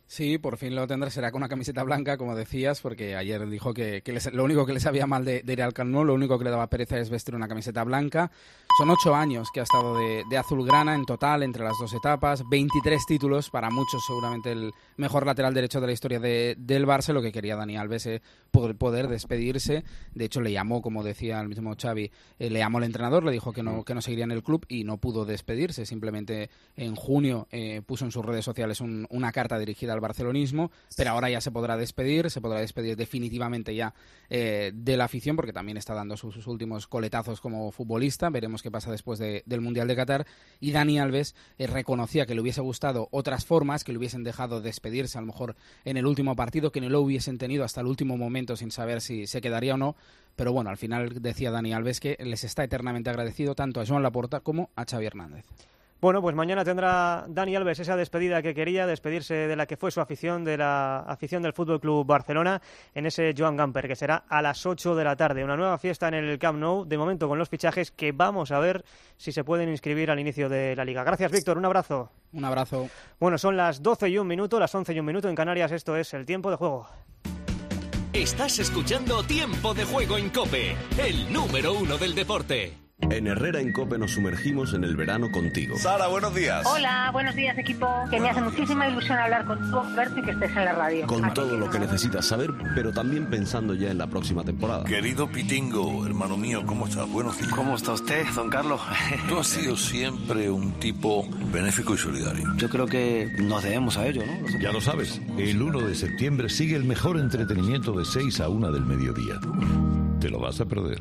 Sí, por fin lo tendrá, será con una camiseta blanca, como decías, porque ayer dijo que, que les, lo único que le sabía mal de, de ir al Camp Nou, lo único que le daba pereza es vestir una camiseta blanca. Son ocho años que ha estado de, de azulgrana en total entre las dos etapas, veintitrés títulos, para muchos seguramente el mejor lateral derecho de la historia de, del Barça. Lo que quería Dani Alves es poder, poder despedirse. De hecho, le llamó, como decía el mismo Xavi, eh, le llamó el entrenador, le dijo que no, que no seguiría en el club y no pudo despedirse. Simplemente en junio eh, puso en sus redes sociales un, una carta dirigida al barcelonismo, pero ahora ya se podrá despedir, se podrá despedir definitivamente ya eh, de la afición, porque también está dando sus, sus últimos coletazos como futbolista. Veremos qué pasa después de, del Mundial de Qatar. Y Dani Alves eh, reconocía que le hubiese gustado otras formas, que le hubiesen dejado despedirse a lo mejor en el último partido, que no lo hubiesen tenido hasta el último momento sin saber si se quedaría o no. Pero bueno, al final decía Dani Alves que les está eternamente agradecido tanto a Joan Laporta como a Xavi Hernández. Bueno, pues mañana tendrá Dani Alves esa despedida que quería, despedirse de la que fue su afición, de la afición del Fútbol Club Barcelona, en ese Joan Gamper, que será a las ocho de la tarde. Una nueva fiesta en el Camp Nou, de momento con los fichajes que vamos a ver si se pueden inscribir al inicio de la Liga. Gracias, Víctor, un abrazo. Un abrazo. Bueno, son las doce y un minuto, las once y un minuto en Canarias, esto es el tiempo de juego. Estás escuchando Tiempo de Juego en COPE, el número uno del deporte. En Herrera en COPE nos sumergimos en el verano contigo. Sara, buenos días. Hola, buenos días, equipo. Que me hace muchísima ilusión hablar contigo, verte y que estés en la radio. Con Así todo que lo que no... necesitas saber, pero también pensando ya en la próxima temporada. Querido Pitingo, hermano mío, ¿cómo estás? Buenos días. ¿Cómo está usted, don Carlos? Tú has sido siempre un tipo benéfico y solidario. Yo creo que nos debemos a ello, ¿no? Nosotros... Ya lo sabes, el uno de septiembre sigue el mejor entretenimiento de seis a una del mediodía. Te lo vas a perder.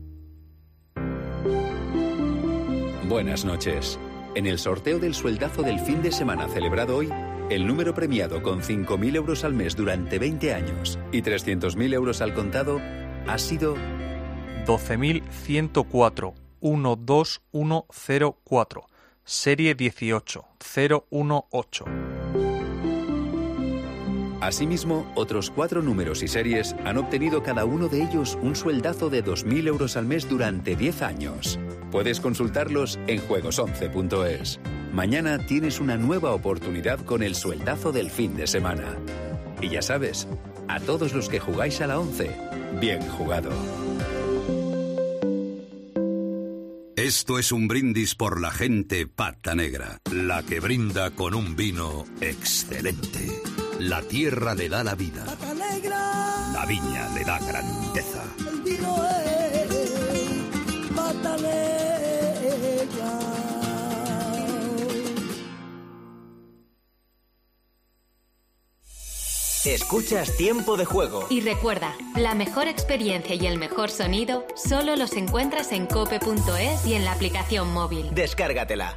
Buenas noches. En el sorteo del sueldazo del fin de semana celebrado hoy, el número premiado con cinco mil euros al mes durante veinte años y trescientos mil euros al contado ha sido doce mil ciento cuatro, uno dos uno cero cuatro, serie dieciocho cero uno ocho. Asimismo, otros cuatro números y series han obtenido cada uno de ellos un sueldazo de dos mil euros al mes durante diez años. Puedes consultarlos en juegos once punto es. Mañana tienes una nueva oportunidad con el sueldazo del fin de semana. Y ya sabes, a todos los que jugáis a la once, bien jugado. Esto es un brindis por la gente pata negra, la que brinda con un vino excelente. La tierra le da la vida. Pata negra. La viña le da grandeza. El vino es pata negra. Escuchas Tiempo de Juego. Y recuerda, la mejor experiencia y el mejor sonido solo los encuentras en cope punto es y en la aplicación móvil. Descárgatela.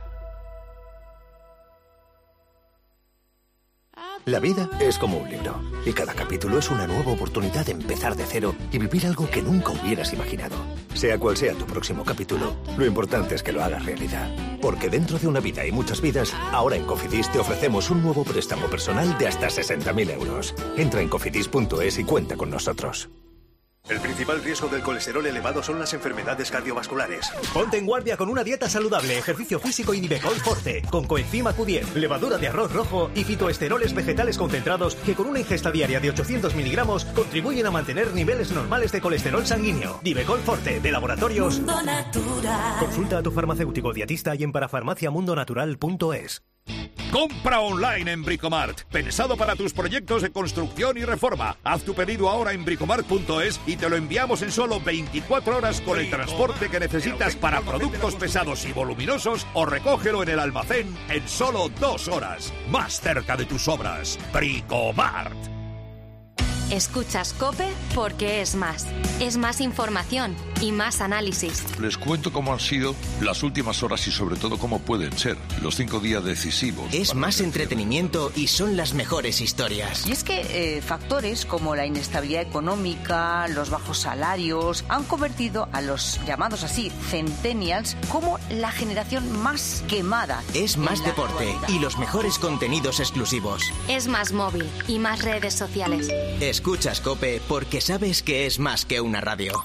La vida es como un libro, y cada capítulo es una nueva oportunidad de empezar de cero y vivir algo que nunca hubieras imaginado. Sea cual sea tu próximo capítulo, lo importante es que lo hagas realidad. Porque dentro de una vida y muchas vidas, ahora en Cofidis te ofrecemos un nuevo préstamo personal de hasta sesenta mil euros. Entra en cofidis punto es y cuenta con nosotros. El principal riesgo del colesterol elevado son las enfermedades cardiovasculares. Ponte en guardia con una dieta saludable, ejercicio físico y Nivecol Forte, con coenzima Q diez, levadura de arroz rojo y fitoesteroles vegetales concentrados que con una ingesta diaria de ochocientos miligramos contribuyen a mantener niveles normales de colesterol sanguíneo. Nivecol Forte, de Laboratorios Mundo Natural. Consulta a tu farmacéutico dietista y en parafarmaciamundonatural punto es. Compra online en Bricomart, pensado para tus proyectos de construcción y reforma. Haz tu pedido ahora en bricomart punto es y te lo enviamos en solo veinticuatro horas con el transporte que necesitas para productos pesados y voluminosos o recógelo en el almacén en solo dos horas. Más cerca de tus obras. Bricomart. Escuchas COPE porque es más. Es más información y más análisis. Les cuento cómo han sido las últimas horas y sobre todo cómo pueden ser los cinco días decisivos. Es más entretenimiento y son las mejores historias. Y es que eh, factores como la inestabilidad económica, los bajos salarios, han convertido a los llamados así centennials como la generación más quemada. Es más deporte y los mejores contenidos exclusivos. Es más móvil y más redes sociales. Escuchas COPE porque sabes que es más que una radio.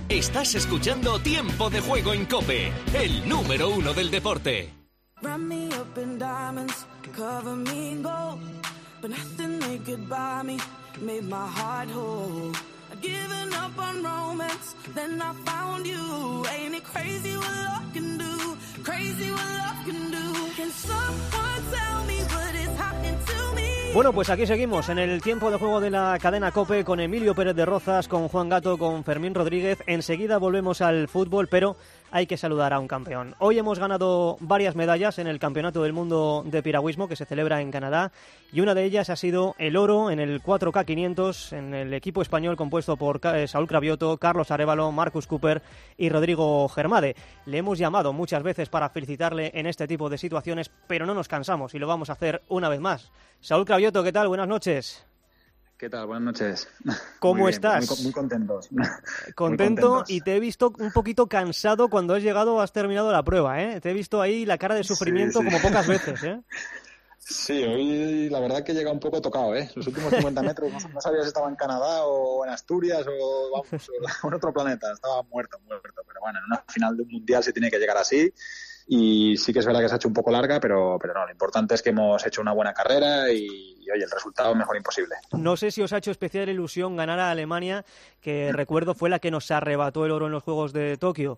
Estás escuchando Tiempo de Juego en COPE, el número uno del deporte. Wrap me up in diamonds, cover me in gold, but nothing they could buy me made my heart whole. I'd given up on romance, then I found you. Ain't it crazy what love can do? Crazy what love can do. Can someone tell me what is happening to me? Bueno, pues aquí seguimos en el tiempo de juego de la cadena COPE con Emilio Pérez de Rozas, con Juan Gato, con Fermín Rodríguez. Enseguida volvemos al fútbol, pero hay que saludar a un campeón. Hoy hemos ganado varias medallas en el Campeonato del Mundo de Piragüismo que se celebra en Canadá y una de ellas ha sido el oro en el cuatro K quinientos en el equipo español compuesto por Saúl Cravioto, Carlos Arévalo, Marcus Cooper y Rodrigo Germade. Le hemos llamado muchas veces para felicitarle en este tipo de situaciones, pero no nos cansamos y lo vamos a hacer una vez más. Saúl Cravioto, ¿qué tal? Buenas noches. ¿Qué tal? Buenas noches. ¿Cómo muy estás? Bien, muy, muy contentos. Contento muy contentos. Y te he visto un poquito cansado cuando has llegado, has terminado la prueba, ¿eh? Te he visto ahí la cara de sufrimiento sí, sí. como pocas veces, ¿eh? Sí, hoy la verdad que llega un poco tocado, ¿eh? Los últimos cincuenta metros no, no sabía si estaba en Canadá o en Asturias o, vamos, o en otro planeta. Estaba muerto, muerto. Pero bueno, en una final de un mundial se tiene que llegar así. Y sí que es verdad que se ha hecho un poco larga, pero, pero no, lo importante es que hemos hecho una buena carrera y, y oye, el resultado mejor imposible. No sé si os ha hecho especial ilusión ganar a Alemania, que recuerdo fue la que nos arrebató el oro en los Juegos de Tokio.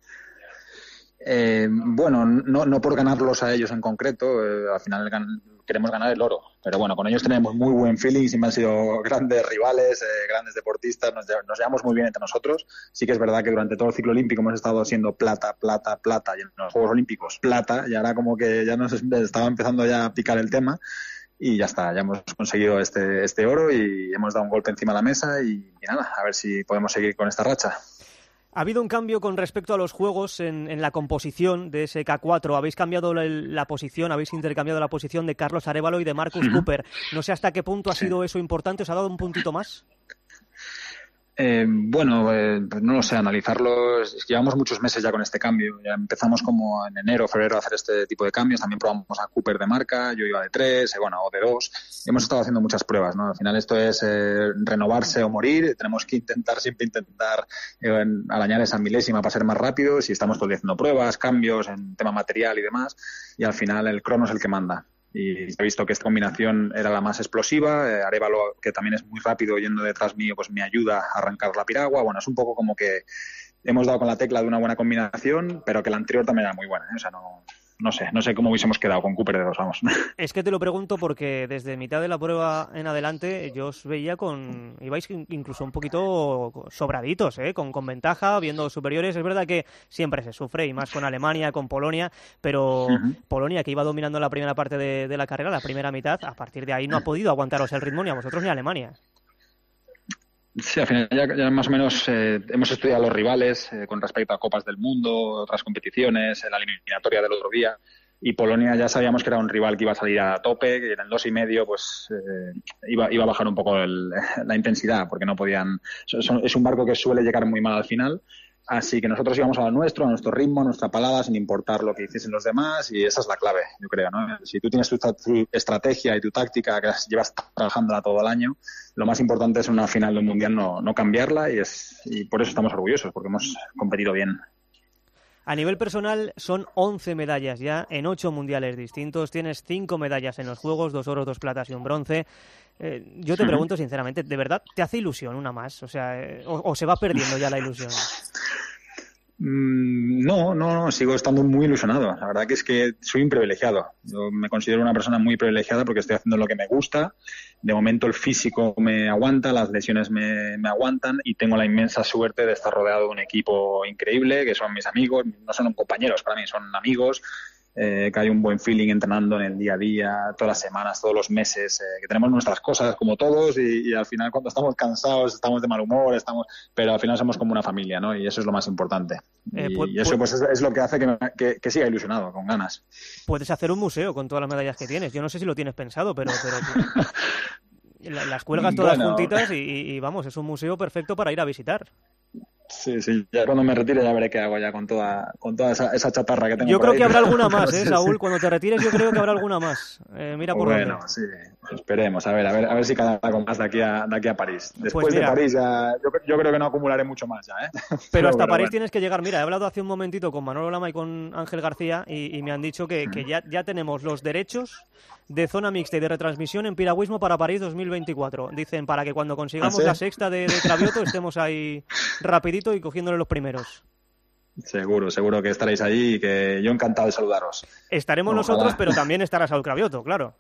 Eh, bueno, no, no por ganarlos a ellos en concreto, eh, al final gan- queremos ganar el oro, pero bueno, con ellos tenemos muy buen feeling, siempre han sido grandes rivales, eh, grandes deportistas, nos, nos llevamos muy bien entre nosotros. Sí que es verdad que durante todo el ciclo olímpico hemos estado siendo plata, plata, plata, y en los Juegos Olímpicos plata, y ahora como que ya nos estaba empezando ya a picar el tema, y ya está, ya hemos conseguido este, este oro y hemos dado un golpe encima de la mesa y, y nada, a ver si podemos seguir con esta racha. Ha habido un cambio con respecto a los juegos en, en la composición de ese K cuatro. Habéis cambiado la, la posición, habéis intercambiado la posición de Carlos Arévalo y de Marcus uh-huh. Cooper. No sé hasta qué punto ha sí. sido eso importante. ¿Os ha dado un puntito más? Eh, bueno, eh, pues no lo sé, analizarlo. Llevamos muchos meses ya con este cambio. Ya empezamos como en enero, febrero a hacer este tipo de cambios. También probamos a Cooper de marca, yo iba de tres, eh, bueno, o de dos. Hemos estado haciendo muchas pruebas, ¿no? Al final esto es eh, renovarse o morir. Tenemos que intentar, siempre intentar eh, arañar esa milésima para ser más rápidos y estamos todo el día haciendo pruebas, cambios en tema material y demás. Y al final el crono es el que manda. Y he visto que esta combinación era la más explosiva. Eh, Arévalo, que también es muy rápido yendo detrás mío, pues me ayuda a arrancar la piragua. Bueno, es un poco como que hemos dado con la tecla de una buena combinación, pero que la anterior también era muy buena, ¿eh? O sea, no, no sé, no sé cómo hubiésemos quedado con Cooper de dos, vamos. Es que te lo pregunto porque desde mitad de la prueba en adelante yo os veía con... ibais incluso un poquito sobraditos, ¿eh? Con, con ventaja, viendo superiores. Es verdad que siempre se sufre, y más con Alemania, con Polonia, pero uh-huh. Polonia, que iba dominando la primera parte de, de la carrera, la primera mitad, a partir de ahí no ha podido aguantaros el ritmo ni a vosotros ni a Alemania. Sí, al final ya, ya más o menos eh, hemos estudiado los rivales eh, con respecto a Copas del Mundo, otras competiciones, en la eliminatoria del otro día, y Polonia ya sabíamos que era un rival que iba a salir a tope, que en el dos y medio pues eh, iba, iba a bajar un poco el, la intensidad, porque no podían... Son, es un barco que suele llegar muy mal al final. Así que nosotros íbamos a lo nuestro, a nuestro ritmo, a nuestra palabra, sin importar lo que hiciesen los demás, y esa es la clave, yo creo, ¿no? Si tú tienes tu, tu estrategia y tu táctica que llevas trabajándola todo el año, lo más importante es en una final de un mundial no, no cambiarla, y es y por eso estamos orgullosos, porque hemos competido bien. A nivel personal son once medallas ya en ocho mundiales distintos. Tienes cinco medallas en los Juegos, dos oros, dos platas y un bronce. Eh, yo te pregunto sinceramente, ¿de verdad te hace ilusión una más? O sea, eh, o, o se va perdiendo ya la ilusión. No, no, no, sigo estando muy ilusionado. La verdad que es que soy un privilegiado. Yo me considero una persona muy privilegiada porque estoy haciendo lo que me gusta. De momento el físico me aguanta, las lesiones me, me aguantan y tengo la inmensa suerte de estar rodeado de un equipo increíble, que son mis amigos, no son compañeros para mí, son amigos. Eh, que hay un buen feeling entrenando en el día a día, todas las semanas, todos los meses, eh, que tenemos nuestras cosas como todos y, y al final cuando estamos cansados, estamos de mal humor, estamos, pero al final somos como una familia, ¿no? Y eso es lo más importante. Eh, y, pues, y eso pues es, es lo que hace que, me, que, que siga ilusionado, con ganas. Puedes hacer un museo con todas las medallas que tienes. Yo no sé si lo tienes pensado, pero... pero las cuelgas todas bueno. juntitas y, y vamos, es un museo perfecto para ir a visitar. Sí, sí, ya cuando me retire ya veré qué hago ya con toda con toda esa, esa chatarra que tengo Yo por creo ahí. que habrá alguna más, ¿eh, Sí, Saúl? sí. Cuando te retires yo creo que habrá alguna más. Eh, mira por Bueno, dónde. sí, esperemos, a ver, a ver, a ver si cada con más de aquí a, de aquí a París. Después Pues mira. de París ya, yo, yo creo que no acumularé mucho más ya, ¿eh? Pero, Pero hasta bueno, París bueno. tienes que llegar. Mira, he hablado hace un momentito con Manolo Lama y con Ángel García y, y me han dicho que, que ya, ya tenemos los derechos de zona mixta y de retransmisión en piragüismo para París dos mil veinticuatro. Dicen, para que cuando consigamos ¿Ah, sí? la sexta de, de Cravioto estemos ahí rapidito y cogiéndole los primeros. Seguro, seguro que estaréis allí y que yo encantado de saludaros. Estaremos Ojalá. nosotros, pero también estará Saúl Cravioto, claro.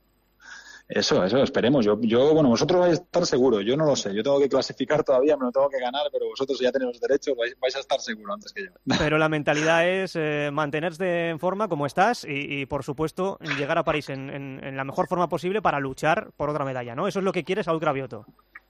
Eso, eso, esperemos. Yo, yo, bueno, vosotros vais a estar seguros, yo no lo sé. Yo tengo que clasificar todavía, me lo tengo que ganar, pero vosotros ya tenéis los derechos, vais, vais a estar seguros antes que yo. Pero la mentalidad es eh, mantenerse en forma como estás y, y, por supuesto, llegar a París en, en, en la mejor forma posible para luchar por otra medalla, ¿no? Eso es lo que quiere Saúl Cravioto.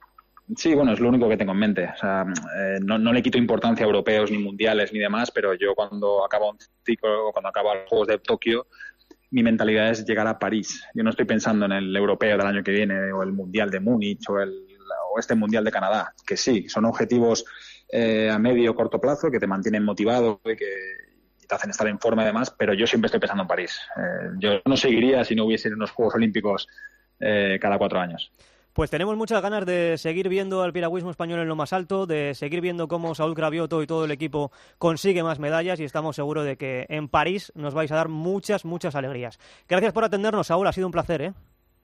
Sí, bueno, es lo único que tengo en mente. O sea, eh, no, no le quito importancia a europeos, ni mundiales, ni demás, pero yo cuando acabo un ciclo o cuando acabo los Juegos de Tokio, mi mentalidad es llegar a París. Yo no estoy pensando en el europeo del año que viene o el mundial de Múnich o, el, o este mundial de Canadá, que sí, son objetivos eh, a medio o corto plazo que te mantienen motivado y que te hacen estar en forma además, pero yo siempre estoy pensando en París. Eh, yo no seguiría si no hubiese unos Juegos Olímpicos eh, cada cuatro años. Pues tenemos muchas ganas de seguir viendo al piragüismo español en lo más alto, de seguir viendo cómo Saúl Cravioto y todo el equipo consigue más medallas y estamos seguros de que en París nos vais a dar muchas, muchas alegrías. Gracias por atendernos, Saúl, ha sido un placer, ¿eh?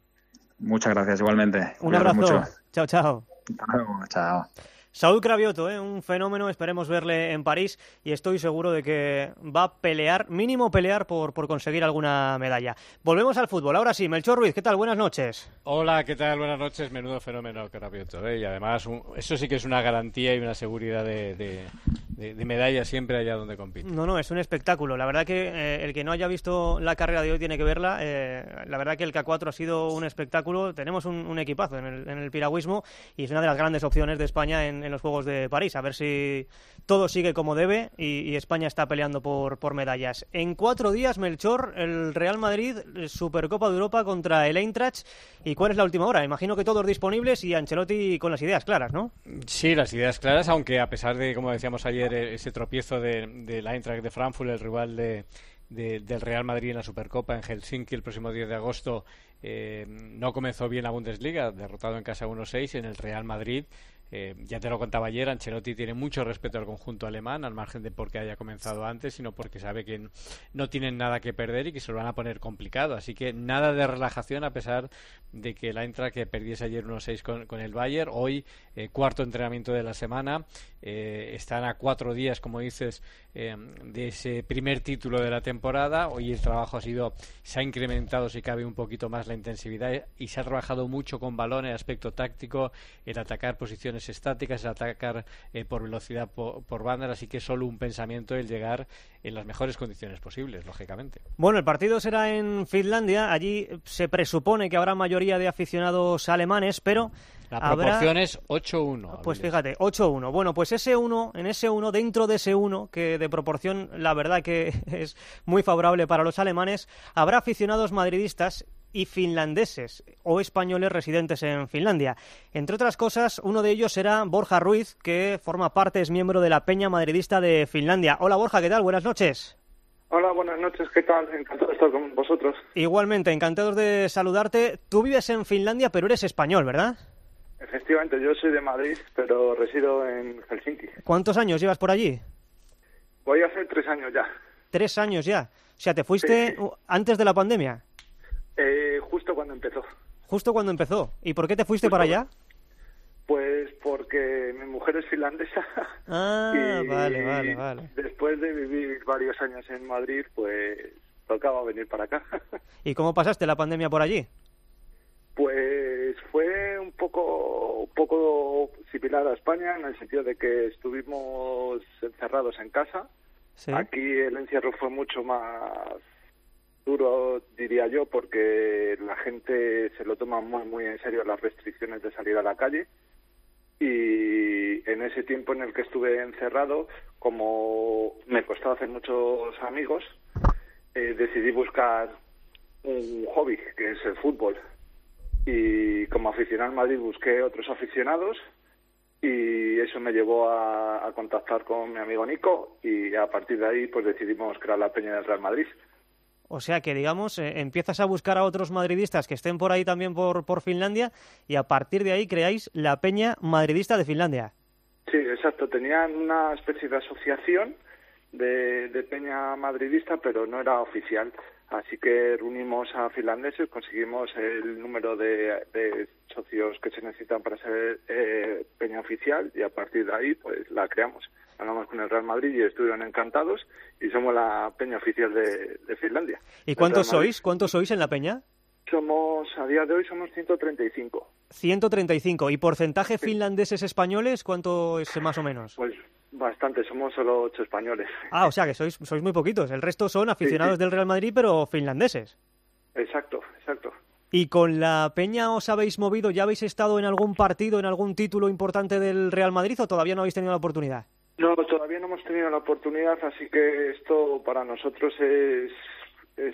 Muchas gracias, igualmente. Un Cuidaros abrazo. mucho. Chao, chao. Hasta luego, chao. Saúl Cravioto, ¿eh? Un fenómeno, esperemos verle en París y estoy seguro de que va a pelear, mínimo pelear por, por conseguir alguna medalla. Volvemos al fútbol, ahora sí, Melchor Ruiz, ¿qué tal? Buenas noches. Hola, ¿qué tal? Buenas noches, menudo fenómeno Cravioto, ¿eh? Y además un, eso sí que es una garantía y una seguridad de, de, de, de medalla siempre allá donde compite. No, no, es un espectáculo, la verdad que eh, el que no haya visto la carrera de hoy tiene que verla, eh, la verdad que el K cuatro ha sido un espectáculo, tenemos un, un equipazo en el, en el piragüismo y es una de las grandes opciones de España en en los Juegos de París, a ver si todo sigue como debe y, y España está peleando por, por medallas. En cuatro días, Melchor, el Real Madrid, Supercopa de Europa contra el Eintracht. ¿Y cuál es la última hora? Imagino que todos disponibles y Ancelotti con las ideas claras, ¿no? Sí, las ideas claras, aunque a pesar de, como decíamos ayer, ese tropiezo de, de la Eintracht de Frankfurt, el rival de, de, del Real Madrid en la Supercopa en Helsinki el próximo diez de agosto, eh, no comenzó bien la Bundesliga, derrotado en casa uno seis en el Real Madrid. Eh, ya te lo contaba ayer, Ancelotti tiene mucho respeto al conjunto alemán, al margen de porque haya comenzado antes, sino porque sabe que no tienen nada que perder y que se lo van a poner complicado. Así que nada de relajación, a pesar de que el Eintracht que perdiese ayer uno seis con, con el Bayern. Hoy, eh, cuarto entrenamiento de la semana. Eh, están a cuatro días, como dices, eh, de ese primer título de la temporada. Hoy el trabajo ha sido, se ha incrementado, si cabe, un poquito más la intensividad y se ha trabajado mucho con balón, el aspecto táctico, el atacar posiciones estáticas, el atacar eh, por velocidad por, por banda, así que solo un pensamiento el llegar en las mejores condiciones posibles, lógicamente. Bueno, el partido será en Finlandia, allí se presupone que habrá mayoría de aficionados alemanes, pero la habrá... proporción es ocho uno. Pues fíjate, ocho uno. Bueno, pues ese uno, en ese uno, dentro de ese uno, que de proporción la verdad que es muy favorable para los alemanes, habrá aficionados madridistas y finlandeses o españoles residentes en Finlandia. Entre otras cosas, uno de ellos será Borja Ruiz, que forma parte, es miembro de la Peña Madridista de Finlandia. Hola Borja, ¿qué tal? Buenas noches. Hola, buenas noches, ¿qué tal? Encantado de estar con vosotros. Igualmente, encantados de saludarte. Tú vives en Finlandia, pero eres español, ¿verdad? Efectivamente, yo soy de Madrid, pero resido en Helsinki. ¿Cuántos años llevas por allí? Voy a hacer tres años ya. Tres años ya. O sea, ¿te fuiste sí, sí. antes de la pandemia? Eh, justo cuando empezó. Justo cuando empezó. ¿Y por qué te fuiste justo para allá? Pues porque mi mujer es finlandesa. Ah, y vale, vale, vale. Después de vivir varios años en Madrid, pues tocaba venir para acá. ¿Y cómo pasaste la pandemia por allí? Pues fue un poco, un poco similar a España, en el sentido de que estuvimos encerrados en casa. ¿Sí? Aquí el encierro fue mucho más duro, diría yo, porque la gente se lo toma muy, muy en serio las restricciones de salir a la calle. Y en ese tiempo en el que estuve encerrado, como me costaba hacer muchos amigos, eh, decidí buscar un hobby, que es el fútbol. Y como aficionado al Madrid busqué otros aficionados y eso me llevó a, a contactar con mi amigo Nico y a partir de ahí pues decidimos crear la Peña del Real Madrid. O sea que, digamos, eh, empiezas a buscar a otros madridistas que estén por ahí también por, por Finlandia y a partir de ahí creáis la Peña Madridista de Finlandia. Sí, exacto. Tenían una especie de asociación de, de Peña Madridista, pero no era oficial. Así que reunimos a finlandeses, conseguimos el número de, de socios que se necesitan para ser eh, Peña oficial y a partir de ahí pues la creamos. Hablamos con el Real Madrid y estuvieron encantados y somos la Peña oficial de, de Finlandia. ¿Y cuántos sois? ¿Cuántos sois en la Peña? Somos, a día de hoy somos ciento treinta y cinco. ciento treinta y cinco. ¿Y porcentaje sí. finlandeses españoles cuánto es más o menos? Pues bastante, somos solo ocho españoles. Ah, o sea que sois, sois muy poquitos. El resto son aficionados sí, sí. del Real Madrid, pero finlandeses. Exacto, exacto. ¿Y con la Peña os habéis movido? ¿Ya habéis estado en algún partido, en algún título importante del Real Madrid o todavía no habéis tenido la oportunidad? No, todavía no hemos tenido la oportunidad, así que esto para nosotros es, es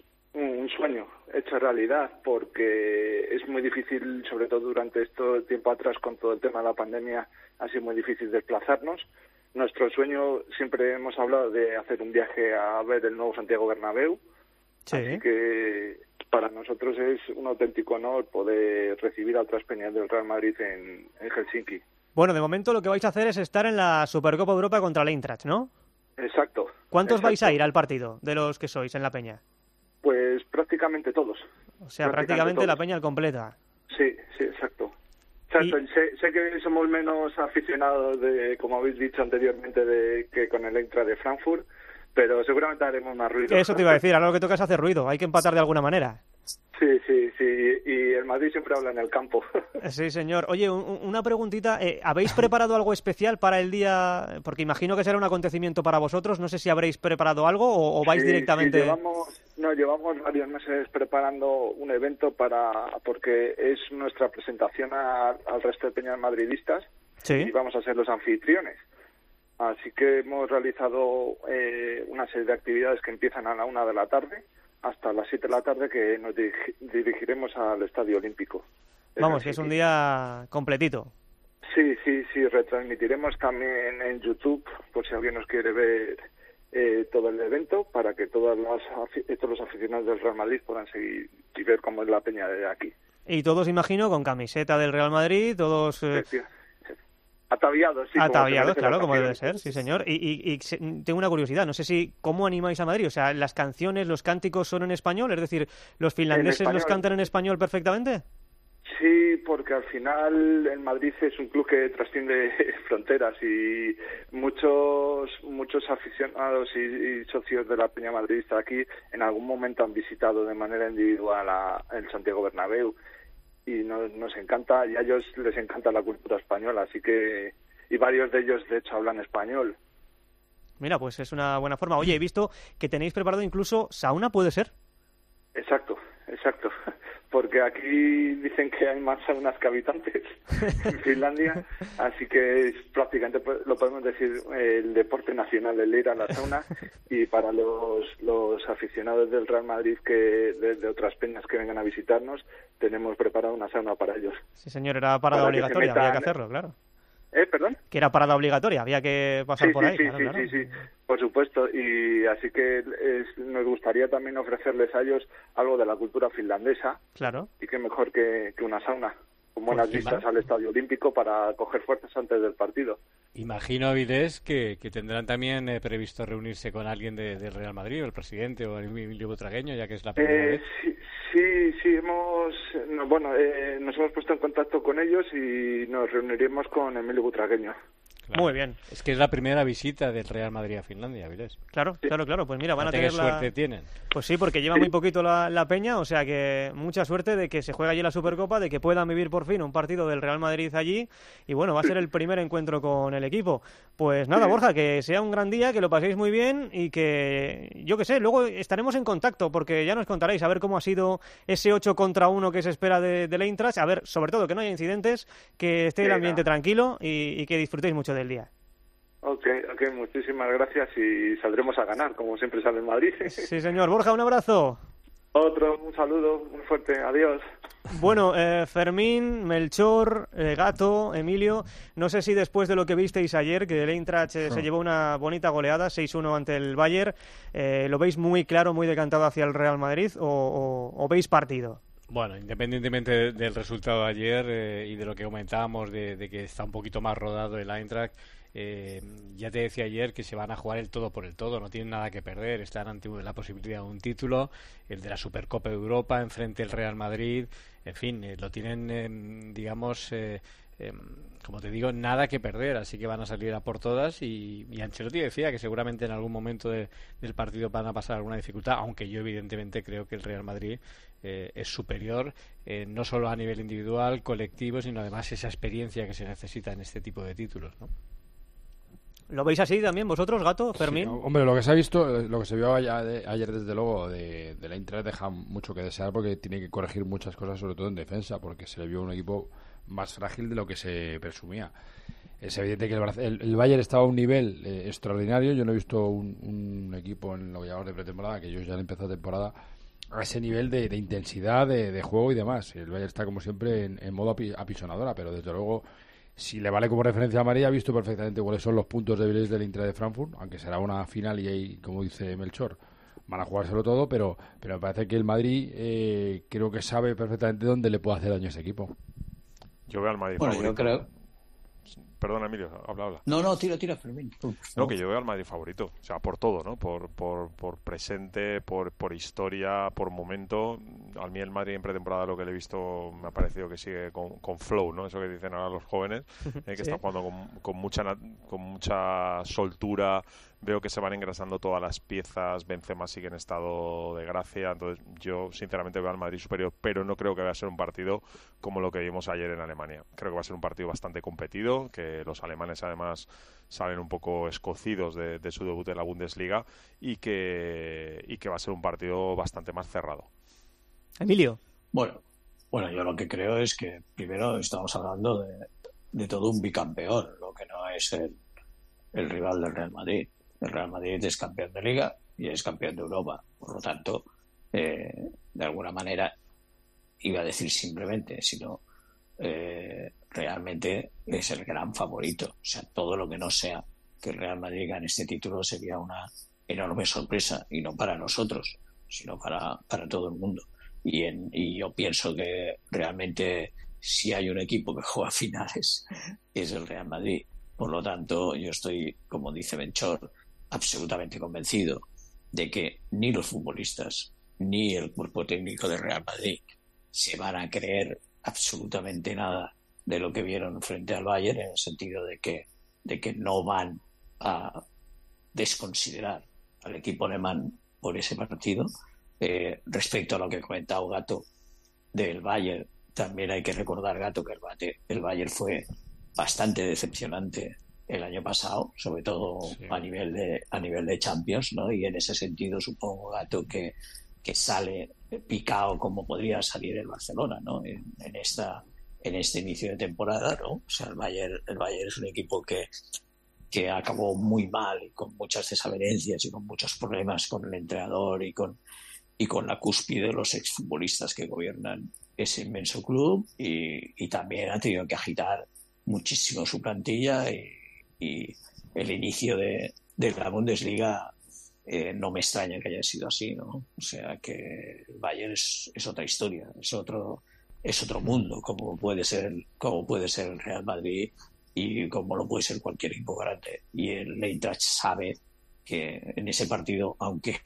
un sueño hecho realidad, porque es muy difícil, sobre todo durante este tiempo atrás con todo el tema de la pandemia, ha sido muy difícil desplazarnos. Nuestro sueño, siempre hemos hablado de hacer un viaje a ver el nuevo Santiago Bernabéu, sí. Así que para nosotros es un auténtico honor poder recibir a otras peñas del Real Madrid en, en Helsinki. Bueno, de momento lo que vais a hacer es estar en la Supercopa de Europa contra el Eintracht, ¿no? Exacto. ¿Cuántos exacto. vais a ir al partido de los que sois en la Peña? Pues prácticamente todos. O sea, prácticamente, prácticamente la Peña al completa. Sí, sí, exacto. Exacto. Y... Sé, sé que somos menos aficionados, de, como habéis dicho anteriormente, de que con el Eintracht de Frankfurt, pero seguramente haremos más ruido. Eso te iba a decir, ahora lo que toca es hacer ruido, hay que empatar de alguna manera. Sí, sí, sí, y el Madrid siempre habla en el campo. Sí, señor. Oye, un, una preguntita, eh, ¿habéis preparado algo especial para el día? Porque imagino que será un acontecimiento para vosotros, no sé si habréis preparado algo o, o vais sí, directamente... Sí, llevamos, no, llevamos varios meses preparando un evento para porque es nuestra presentación a, al resto de peñas madridistas sí. y vamos a ser los anfitriones. Así que hemos realizado eh, una serie de actividades que empiezan a la una de la tarde hasta las siete de la tarde, que nos dirig- dirigiremos al Estadio Olímpico. Vamos, que es un día completito. Sí, sí, sí, retransmitiremos también en YouTube, por si alguien nos quiere ver eh, todo el evento, para que todas las, todos los aficionados del Real Madrid puedan seguir y ver cómo es la peña de aquí. Y todos, imagino, con camiseta del Real Madrid, todos... Eh... Sí, sí. Ataviados, sí. Ataviados, claro, como debe ser, sí, señor. Y, y, y tengo una curiosidad, no sé si, ¿cómo animáis a Madrid? O sea, ¿las canciones, los cánticos son en español? Es decir, ¿los finlandeses los cantan en español perfectamente? Sí, porque al final el Madrid es un club que trasciende fronteras y muchos muchos aficionados y, y socios de la Peña Madridista aquí en algún momento han visitado de manera individual a, el Santiago Bernabéu. Y nos, nos encanta, y a ellos les encanta la cultura española, así que, y varios de ellos de hecho hablan español. Mira, pues es una buena forma. Oye, he visto que tenéis preparado incluso sauna, ¿puede ser? Exacto, exacto, porque aquí dicen que hay más saunas que habitantes en Finlandia, así que es prácticamente, lo podemos decir, el deporte nacional, el ir a la sauna, y para los, los aficionados del Real Madrid que de, de otras peñas que vengan a visitarnos, tenemos preparada una sauna para ellos. Sí, señor, era parada para obligatoria, metan... había que hacerlo, claro. ¿Eh, perdón? Que era parada obligatoria, había que pasar sí, por sí, ahí. Sí, claro, sí, claro. sí, sí, por supuesto. Y así que es, nos gustaría también ofrecerles a ellos algo de la cultura finlandesa. Claro. Y qué mejor que, que una sauna, con buenas pues vistas al Estadio Olímpico para coger fuerzas antes del partido. Imagino, Avilés, que, que tendrán también eh, previsto reunirse con alguien de, del Real Madrid, o el presidente, o el Emilio Butragueño, ya que es la primera eh, vez. Sí, sí, sí hemos, no, bueno, eh, nos hemos puesto en contacto con ellos y nos reuniremos con Emilio Butragueño. Claro. Muy bien. Es que es la primera visita del Real Madrid a Finlandia, Avilés. Claro, sí. claro, claro. Pues mira, van Fíjate a tener qué la... suerte tienen. Pues sí, porque lleva muy poquito la, la peña, o sea que mucha suerte de que se juegue allí la Supercopa, de que puedan vivir por fin un partido del Real Madrid allí, y bueno, va a ser el primer encuentro con el equipo. Pues nada, Borja, que sea un gran día, que lo paséis muy bien y que, yo qué sé, luego estaremos en contacto, porque ya nos contaréis a ver cómo ha sido ese ocho contra uno que se espera de, de Eintracht, a ver, sobre todo que no haya incidentes, que esté el ambiente tranquilo y, y que disfrutéis mucho del día. Ok, ok, muchísimas gracias y saldremos a ganar, como siempre sale en Madrid. Sí, señor. Borja, un abrazo. Otro, un saludo muy fuerte, adiós. Bueno, eh, Fermín, Melchor, eh, Gato, Emilio, no sé si después de lo que visteis ayer, que el Eintracht eh, se llevó una bonita goleada, seis uno ante el Bayern, eh, ¿lo veis muy claro, muy decantado hacia el Real Madrid o, o, o veis partido? Bueno, independientemente del resultado de ayer eh, y de lo que comentábamos de, de que está un poquito más rodado el Eintracht, eh, ya te decía ayer que se van a jugar el todo por el todo, no tienen nada que perder, están ante la posibilidad de un título, el de la Supercopa de Europa, enfrente del Real Madrid, en fin, eh, lo tienen, eh, digamos, eh, eh, como te digo, nada que perder, así que van a salir a por todas y, y Ancelotti decía que seguramente en algún momento de, del partido van a pasar alguna dificultad, aunque yo evidentemente creo que el Real Madrid eh, es superior, eh, no solo a nivel individual, colectivo, sino además esa experiencia que se necesita en este tipo de títulos, ¿no? ¿Lo veis así también vosotros, Gato, Fermín? Sí, hombre, lo que se ha visto, lo que se vio ayer, ayer desde luego de, de la Eintracht deja mucho que desear porque tiene que corregir muchas cosas, sobre todo en defensa, porque se le vio un equipo más frágil de lo que se presumía. Es evidente que el, el, el Bayern estaba a un nivel eh, extraordinario. Yo no he visto un, un equipo en lo que llamamos de pretemporada, que ellos ya han empezado temporada a ese nivel de, de intensidad, de, de juego y demás. El Bayern está como siempre en, en modo api, apisonadora, pero desde luego, si le vale como referencia a María, ha visto perfectamente cuáles son los puntos débiles del Eintracht de Frankfurt, aunque será una final y ahí, como dice Melchor, van a jugárselo todo, pero, pero me parece que el Madrid eh, creo que sabe perfectamente dónde le puede hacer daño a ese equipo. Yo veo al Madrid bueno, favorito. Yo creo... Perdona, Emilio, habla, habla. No, no, tira, tira, Fermín. No, que yo veo al Madrid favorito, o sea, por todo, ¿no? Por, por, por presente, por, por historia, por momento. A mí el Madrid en pretemporada, lo que le he visto, me ha parecido que sigue con, con flow, ¿no? Eso que dicen ahora los jóvenes, eh, que sí. Está jugando con, con, mucha, con mucha soltura. Veo que se van engrasando todas las piezas. Benzema sigue en estado de gracia. Entonces yo sinceramente veo al Madrid superior, pero no creo que vaya a ser un partido como lo que vimos ayer en Alemania. Creo que va a ser un partido bastante competido, que los alemanes además salen un poco escocidos de, de su debut en la Bundesliga y que, y que va a ser un partido bastante más cerrado. Emilio. Bueno, bueno, yo lo que creo es que primero estamos hablando de, de todo un bicampeón, lo que no es el, el rival del Real Madrid. El Real Madrid es campeón de Liga y es campeón de Europa. Por lo tanto, eh, de alguna manera, iba a decir simplemente, sino eh, realmente es el gran favorito. O sea, todo lo que no sea que el Real Madrid gane este título sería una enorme sorpresa, y no para nosotros, sino para, para todo el mundo. Y, en, y yo pienso que realmente si hay un equipo que juega finales es el Real Madrid. Por lo tanto, yo estoy, como dice Melchor, absolutamente convencido de que ni los futbolistas ni el cuerpo técnico del Real Madrid se van a creer absolutamente nada de lo que vieron frente al Bayern, en el sentido de que, de que no van a desconsiderar al equipo alemán por ese partido. Eh, respecto a lo que ha comentado Gato del Bayern, también hay que recordar, Gato, que el, Bayern, el Bayern fue bastante decepcionante el año pasado, sobre todo sí. a nivel de a nivel de Champions, ¿no? Y en ese sentido supongo, Gato, que, que sale picado como podría salir el Barcelona, ¿no? En, en esta en este inicio de temporada, ¿no? O sea, el Bayern, el Bayern es un equipo que que acabó muy mal y con muchas desavenencias y con muchos problemas con el entrenador y con y con la cúspide de los exfutbolistas que gobiernan ese inmenso club, y, y también ha tenido que agitar muchísimo su plantilla, y, y el inicio de, de la Bundesliga eh, no me extraña que haya sido así, ¿no? O sea que el Bayern es, es otra historia, es otro es otro mundo, como puede ser como puede ser el Real Madrid y como lo puede ser cualquier equipo grande. Y el Eintracht sabe que en ese partido, aunque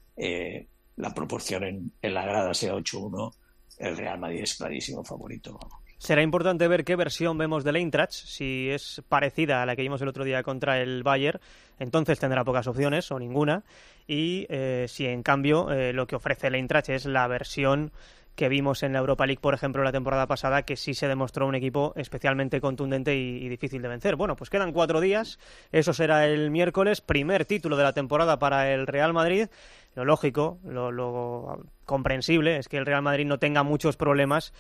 eh, la proporción en, en la grada sea ocho uno, el Real Madrid es clarísimo favorito. Será importante ver qué versión vemos del Eintracht. Si es parecida a la que vimos el otro día contra el Bayern, entonces tendrá pocas opciones o ninguna. Y eh, si en cambio eh, lo que ofrece el Eintracht es la versión que vimos en la Europa League, por ejemplo, la temporada pasada, que sí se demostró un equipo especialmente contundente y, y difícil de vencer. Bueno, pues quedan cuatro días, eso será el miércoles, primer título de la temporada para el Real Madrid. Lo lógico, lo, lo comprensible es que el Real Madrid no tenga muchos problemas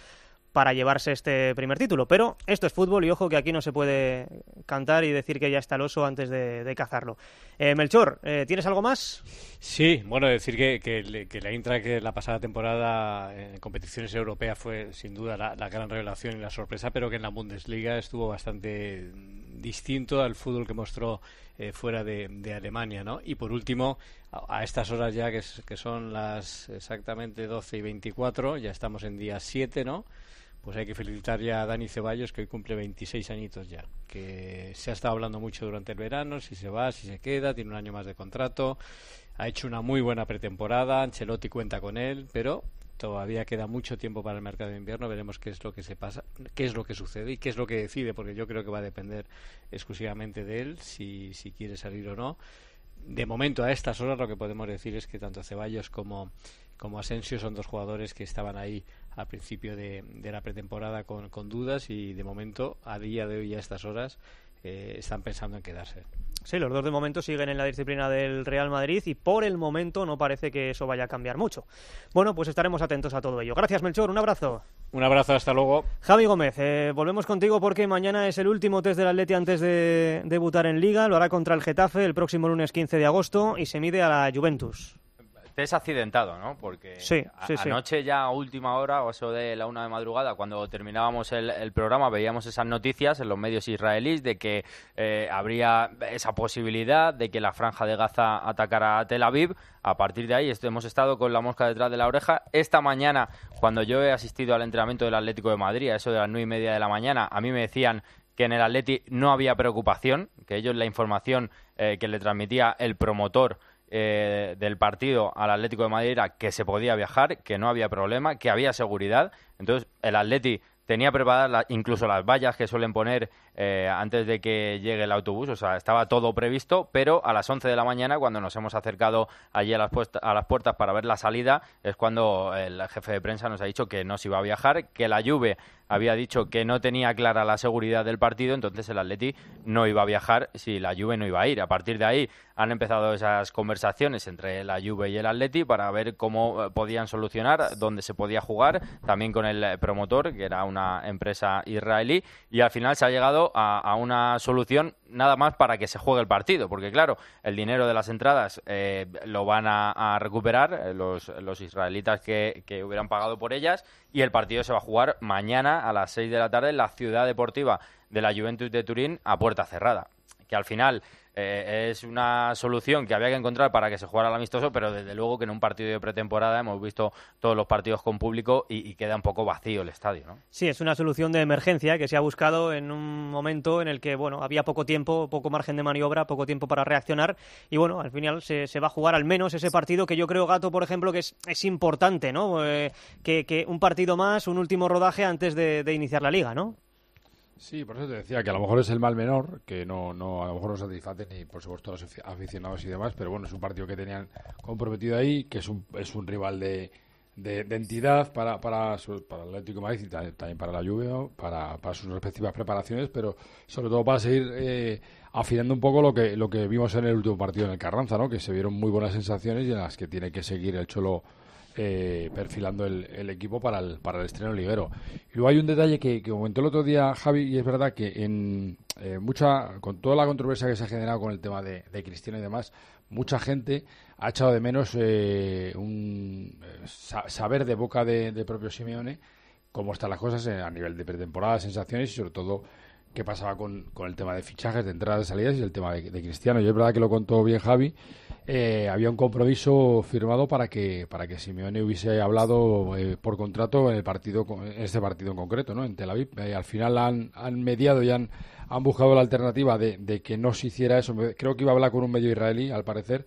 para llevarse este primer título. Pero esto es fútbol y ojo que aquí no se puede cantar y decir que ya está el oso antes de, de cazarlo. Eh, Melchor, eh, ¿tienes algo más? Sí, bueno, decir que, que, que la Eintracht que la pasada temporada en competiciones europeas fue sin duda la, la gran revelación y la sorpresa, pero que en la Bundesliga estuvo bastante distinto al fútbol que mostró eh, fuera de, de Alemania, ¿no? Y por último, a, a estas horas ya que, es, que son las exactamente doce y veinticuatro, ya estamos en día siete, ¿no? Pues hay que felicitar ya a Dani Ceballos, que hoy cumple veintiséis añitos ya, que se ha estado hablando mucho durante el verano, si se va, si se queda, tiene un año más de contrato, ha hecho una muy buena pretemporada, Ancelotti cuenta con él, pero todavía queda mucho tiempo para el mercado de invierno, veremos qué es lo que se pasa, qué es lo que sucede y qué es lo que decide, porque yo creo que va a depender exclusivamente de él, si, si quiere salir o no. De momento, a estas horas, lo que podemos decir es que tanto Ceballos como, como Asensio son dos jugadores que estaban ahí al principio de, de la pretemporada con, con dudas y de momento, a día de hoy, a estas horas, eh, están pensando en quedarse. Sí, los dos de momento siguen en la disciplina del Real Madrid y por el momento no parece que eso vaya a cambiar mucho. Bueno, pues estaremos atentos a todo ello. Gracias, Melchor, un abrazo. Un abrazo, hasta luego. Javi Gómez, eh, volvemos contigo porque mañana es el último test del Atleti antes de debutar en Liga. Lo hará contra el Getafe el próximo lunes quince de agosto y se mide a la Juventus. Es accidentado, ¿no? Porque sí, sí, a- anoche sí. ya a última hora, o eso de la una de madrugada, cuando terminábamos el, el programa, veíamos esas noticias en los medios israelíes de que eh, habría esa posibilidad de que la Franja de Gaza atacara a Tel Aviv. A partir de ahí est- hemos estado con la mosca detrás de la oreja. Esta mañana, cuando yo he asistido al entrenamiento del Atlético de Madrid, a eso de las nueve y media de la mañana, a mí me decían que en el Atleti no había preocupación, que ellos la información eh, que le transmitía el promotor Eh, del partido al Atlético de Madrid era que se podía viajar, que no había problema, que había seguridad. Entonces el Atleti tenía preparadas la, incluso las vallas que suelen poner eh, antes de que llegue el autobús, o sea, estaba todo previsto, pero a las once de la mañana, cuando nos hemos acercado allí a las, puesta, a las puertas para ver la salida, es cuando el jefe de prensa nos ha dicho que no se iba a viajar, que la Juve había dicho que no tenía clara la seguridad del partido, entonces el Atleti no iba a viajar si la Juve no iba a ir. A partir de ahí han empezado esas conversaciones entre la Juve y el Atleti para ver cómo podían solucionar, dónde se podía jugar, también con el promotor, que era una empresa israelí, y al final se ha llegado a, a una solución nada más para que se juegue el partido, porque claro, el dinero de las entradas eh, lo van a, a recuperar eh, los, los israelitas que, que hubieran pagado por ellas, y el partido se va a jugar mañana a las seis de la tarde en la ciudad deportiva de la Juventus de Turín a puerta cerrada, que al final eh, es una solución que había que encontrar para que se jugara el amistoso, pero desde luego que en un partido de pretemporada hemos visto todos los partidos con público y, y queda un poco vacío el estadio, ¿no? Sí, es una solución de emergencia que se ha buscado en un momento en el que, bueno, había poco tiempo, poco margen de maniobra, poco tiempo para reaccionar y, bueno, al final se, se va a jugar al menos ese partido que yo creo, Gato, por ejemplo, que es, es importante, ¿no? Eh, que, que un partido más, un último rodaje antes de, de iniciar la Liga, ¿no? Sí, por eso te decía que a lo mejor es el mal menor, que no, no a lo mejor no satisface ni por supuesto a los aficionados y demás, pero bueno, es un partido que tenían comprometido ahí, que es un, es un rival de, de, de entidad para, para, su, para el Atlético de Madrid y también, también para la Juve, ¿no? para, para sus respectivas preparaciones, pero sobre todo para seguir eh, afinando un poco lo que, lo que vimos en el último partido en el Carranza, ¿no? Que se vieron muy buenas sensaciones y en las que tiene que seguir el Cholo Eh, perfilando el, el equipo para el, para el estreno liguero. Y luego hay un detalle que, que comentó el otro día Javi, y es verdad que en eh, mucha con toda la controversia que se ha generado con el tema de, de Cristiano y demás, mucha gente ha echado de menos eh, un eh, sa- saber de boca de, de propio Simeone cómo están las cosas eh, a nivel de pretemporada, sensaciones y sobre todo qué pasaba con, con el tema de fichajes, de entradas, de salidas y el tema de, de Cristiano. Y es verdad que lo contó bien Javi. Eh, había un compromiso firmado para que para que Simeone hubiese hablado eh, por contrato en el partido en este partido en concreto, ¿no? En Tel Aviv. Eh, al final han, han mediado y han, han buscado la alternativa de, de que no se hiciera eso. Creo que iba a hablar con un medio israelí, al parecer,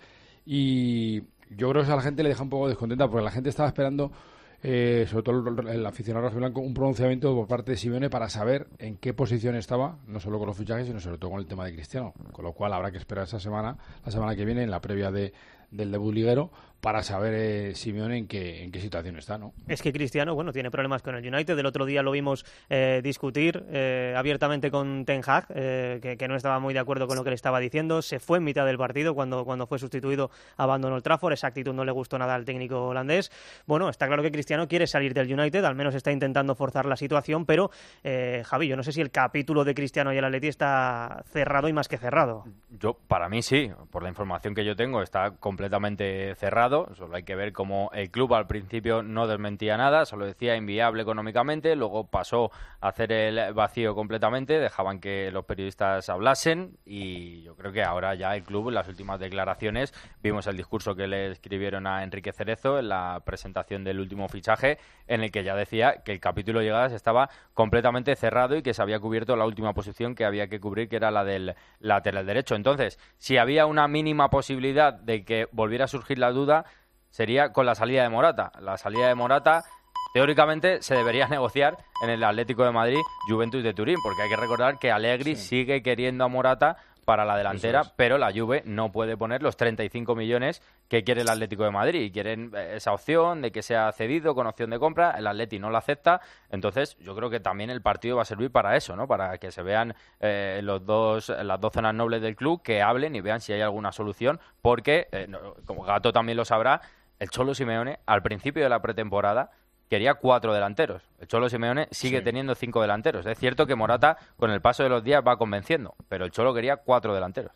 y yo creo que a la gente le deja un poco descontenta porque la gente estaba esperando, eh, sobre todo el, el aficionado rojiblanco, un pronunciamiento por parte de Simeone para saber en qué posición estaba, no solo con los fichajes, sino sobre todo con el tema de Cristiano, con lo cual habrá que esperar esa semana, la semana que viene, en la previa de, del debut liguero, para saber eh, Simeone en qué, en qué situación está, ¿no? Es que Cristiano, bueno, tiene problemas con el United. El otro día lo vimos eh, discutir eh, abiertamente con Ten Hag, eh, que, que no estaba muy de acuerdo con lo que le estaba diciendo. Se fue en mitad del partido cuando, cuando fue sustituido, abandonó el Trafford. Esa actitud no le gustó nada al técnico holandés. Bueno, está claro que Cristiano quiere salir del United, al menos está intentando forzar la situación, pero eh, Javi, yo no sé si el capítulo de Cristiano y el Atleti está cerrado y más que cerrado. Yo, para mí sí, por la información que yo tengo, está completamente cerrado. Solo hay que ver cómo el club al principio no desmentía nada, solo decía inviable económicamente, luego pasó a hacer el vacío completamente, dejaban que los periodistas hablasen y yo creo que ahora ya el club, en las últimas declaraciones, vimos el discurso que le escribieron a Enrique Cerezo en la presentación del último fichaje, en el que ya decía que el capítulo de llegadas estaba completamente cerrado y que se había cubierto la última posición que había que cubrir, que era la del lateral derecho. Entonces, si había una mínima posibilidad de que volviera a surgir la duda, sería con la salida de Morata. La salida de Morata, teóricamente, se debería negociar en el Atlético de Madrid, Juventus de Turín, porque hay que recordar que Allegri sí. sigue queriendo a Morata para la delantera, es. pero la Juve no puede poner los treinta y cinco millones que quiere el Atlético de Madrid, y quieren esa opción de que sea cedido con opción de compra. El Atleti no la acepta, entonces yo creo que también el partido va a servir para eso, ¿no? Para que se vean eh, los dos, las dos zonas nobles del club, que hablen y vean si hay alguna solución, porque, eh, no, como Gato también lo sabrá, el Cholo Simeone, al principio de la pretemporada, quería cuatro delanteros. El Cholo Simeone sigue sí. teniendo cinco delanteros. Es cierto que Morata, con el paso de los días, va convenciendo, pero el Cholo quería cuatro delanteros.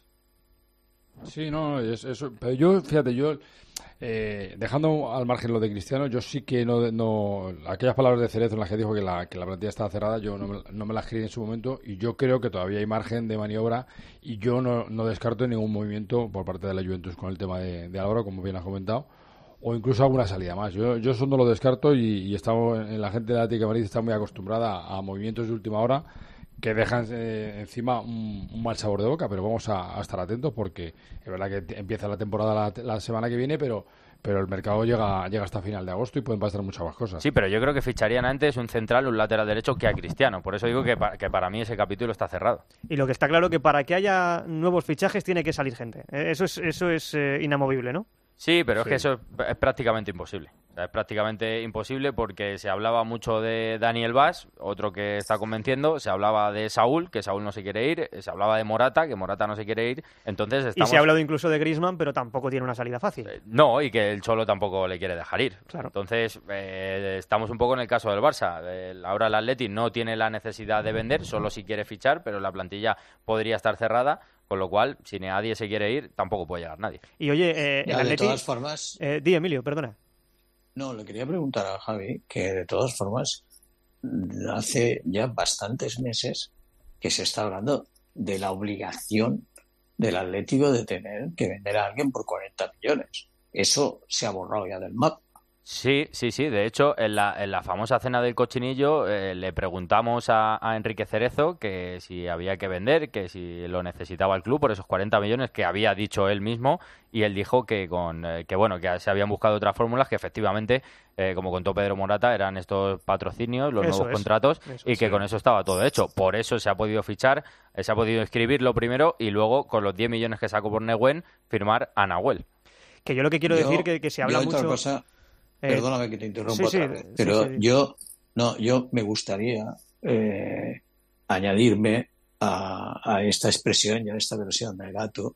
Sí, no, es, eso. Pero yo, fíjate, yo, eh, dejando al margen lo de Cristiano, yo sí que no, no aquellas palabras de Cerezo en las que dijo que la, que la plantilla estaba cerrada, yo no me, no me las creí en su momento, y yo creo que todavía hay margen de maniobra, y yo no, no descarto ningún movimiento por parte de la Juventus con el tema de, de Álvaro, como bien has comentado, o incluso alguna salida más. Yo, yo eso no lo descarto, y, y estamos en la gente de Atlético de Madrid está muy acostumbrada a, a movimientos de última hora que dejan eh, encima un, un mal sabor de boca, pero vamos a, a estar atentos, porque es verdad que t- empieza la temporada la, la semana que viene, pero pero el mercado llega llega hasta final de agosto y pueden pasar muchas más cosas. Sí, pero yo creo que ficharían antes un central, un lateral derecho que a Cristiano. Por eso digo que, pa- que para mí ese capítulo está cerrado. Y lo que está claro que para que haya nuevos fichajes tiene que salir gente. Eso es eso es eh, inamovible, ¿no? Sí, pero sí. es que eso es, es prácticamente imposible. O sea, es prácticamente imposible porque se hablaba mucho de Daniel Vaz, otro que está convenciendo, se hablaba de Saúl, que Saúl no se quiere ir, se hablaba de Morata, que Morata no se quiere ir, entonces estamos... Y se ha hablado incluso de Griezmann, pero tampoco tiene una salida fácil. Eh, no, y que el Cholo tampoco le quiere dejar ir. Claro. Entonces, eh, estamos un poco en el caso del Barça. Eh, ahora el Atleti no tiene la necesidad de vender, solo si quiere fichar, pero la plantilla podría estar cerrada. Con lo cual, si nadie se quiere ir, tampoco puede llegar nadie. Y oye, eh, ya, el Atleti... de todas formas... Eh, di, Emilio, perdona. No, le quería preguntar a Javi que de todas formas hace ya bastantes meses que se está hablando de la obligación del Atlético de tener que vender a alguien por cuarenta millones. Eso se ha borrado ya del mapa. Sí, sí, sí. De hecho, en la, en la famosa cena del cochinillo eh, le preguntamos a, a Enrique Cerezo que si había que vender, que si lo necesitaba el club por esos cuarenta millones que había dicho él mismo, y él dijo que con eh, que bueno que se habían buscado otras fórmulas, que efectivamente, eh, como contó Pedro Morata, eran estos patrocinios, los eso nuevos es, contratos, y que sí. con eso estaba todo hecho. Por eso se ha podido fichar, eh, se ha podido inscribir lo primero, y luego con los diez millones que sacó por Negüen, firmar a Nahuel. Que yo lo que quiero yo, decir que, que se habla mucho... Cosa... Eh, Perdóname que te interrumpa sí, otra sí, vez, pero sí, sí. yo no, yo me gustaría eh, añadirme a, a esta expresión y a esta versión del Gato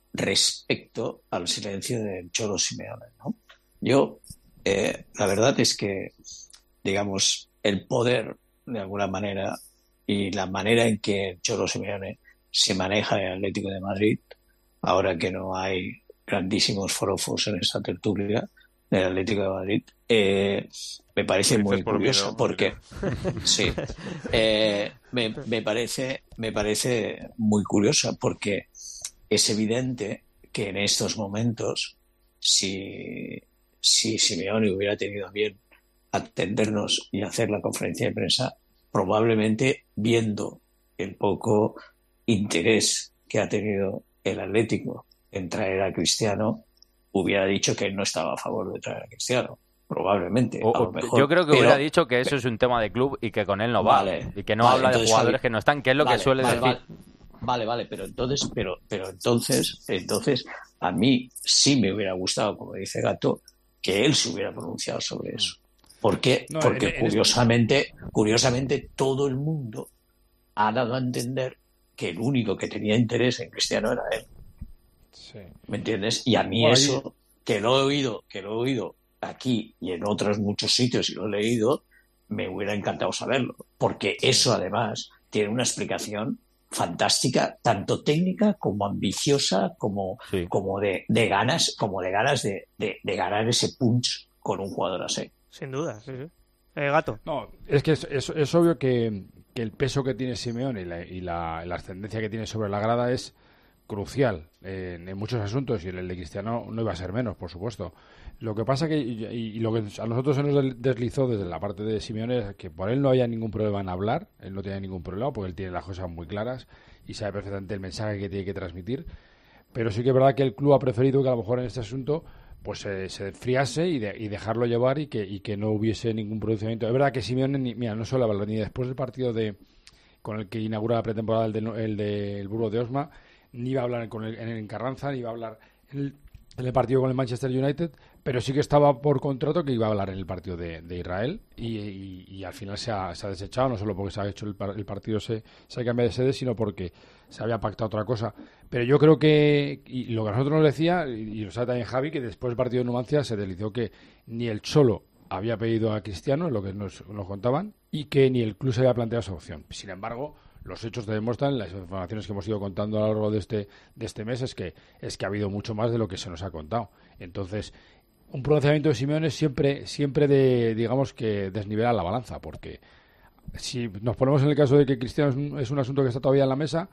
respecto al silencio del Cholo Simeone, ¿no? Yo, eh, la verdad es que, digamos, el poder, de alguna manera, y la manera en que el Cholo Simeone se maneja en el Atlético de Madrid, ahora que no hay grandísimos forofos en esta tertulia del Atlético de Madrid, eh, me parece muy por curioso mí, ¿no? porque sí eh, me, me parece me parece muy curiosa porque es evidente que en estos momentos si si Simeone hubiera tenido bien atendernos y hacer la conferencia de prensa, probablemente viendo el poco interés que ha tenido el Atlético en traer a Cristiano, hubiera dicho que no estaba a favor de traer a Cristiano, probablemente. O, a lo mejor. Yo creo que pero, hubiera dicho que eso es un tema de club y que con él no va, vale, y que no vale, habla entonces, de jugadores Javi, que no están, que es lo vale, que suele vale, decir. Vale, vale, vale, pero entonces, pero, pero entonces, entonces a mí sí me hubiera gustado, como dice Gato, que él se hubiera pronunciado sobre eso. ¿Por qué? No, Porque en- en curiosamente, curiosamente todo el mundo ha dado a entender que el único que tenía interés en Cristiano era él. Sí. ¿Me entiendes? Y a mí Ahí- eso, que lo he oído, que lo he oído aquí y en otros muchos sitios y lo he leído, me hubiera encantado saberlo. Porque eso además tiene una explicación fantástica, tanto técnica como ambiciosa, como, como de, de ganas, como de ganas de, de, de ganar ese punch con un jugador así. Sin duda, sí, sí. Eh, Gato. No, es que es, es, es obvio que, que el peso que tiene Simeone y, la, y la, la ascendencia que tiene sobre la grada es crucial eh, en, en muchos asuntos, y en el de Cristiano no iba a ser menos, por supuesto. Lo que pasa que, y, y lo que a nosotros se nos deslizó desde la parte de Simeone es que por él no había ningún problema en hablar, él no tenía ningún problema porque él tiene las cosas muy claras y sabe perfectamente el mensaje que tiene que transmitir, pero sí que es verdad que el club ha preferido que a lo mejor en este asunto pues eh, se enfriase y, de, y dejarlo llevar y que, y que no hubiese ningún pronunciamiento. Es verdad que Simeone, ni, mira, no solo habla ni después del partido de con el que inaugura la pretemporada el de, el de el Burgos de Osma, ni iba a hablar con el, en el Carranza, ni iba a hablar en el, en el partido con el Manchester United, pero sí que estaba por contrato que iba a hablar en el partido de, de Israel y, y, y al final se ha, se ha desechado, no solo porque se ha hecho el, el partido se, se ha cambiado de sede, sino porque se había pactado otra cosa. Pero yo creo que, y lo que a nosotros nos decía, y, y lo sabe también Javi, que después del partido de Numancia se deslizó que ni el Cholo había pedido a Cristiano, lo que nos, nos contaban, y que ni el club se había planteado esa opción. Sin embargo, los hechos te demuestran, las informaciones que hemos ido contando a lo largo de este de este mes es que es que ha habido mucho más de lo que se nos ha contado. Entonces, un pronunciamiento de Simeone siempre siempre de digamos que desnivela la balanza, porque si nos ponemos en el caso de que Cristiano es un, es un asunto que está todavía en la mesa,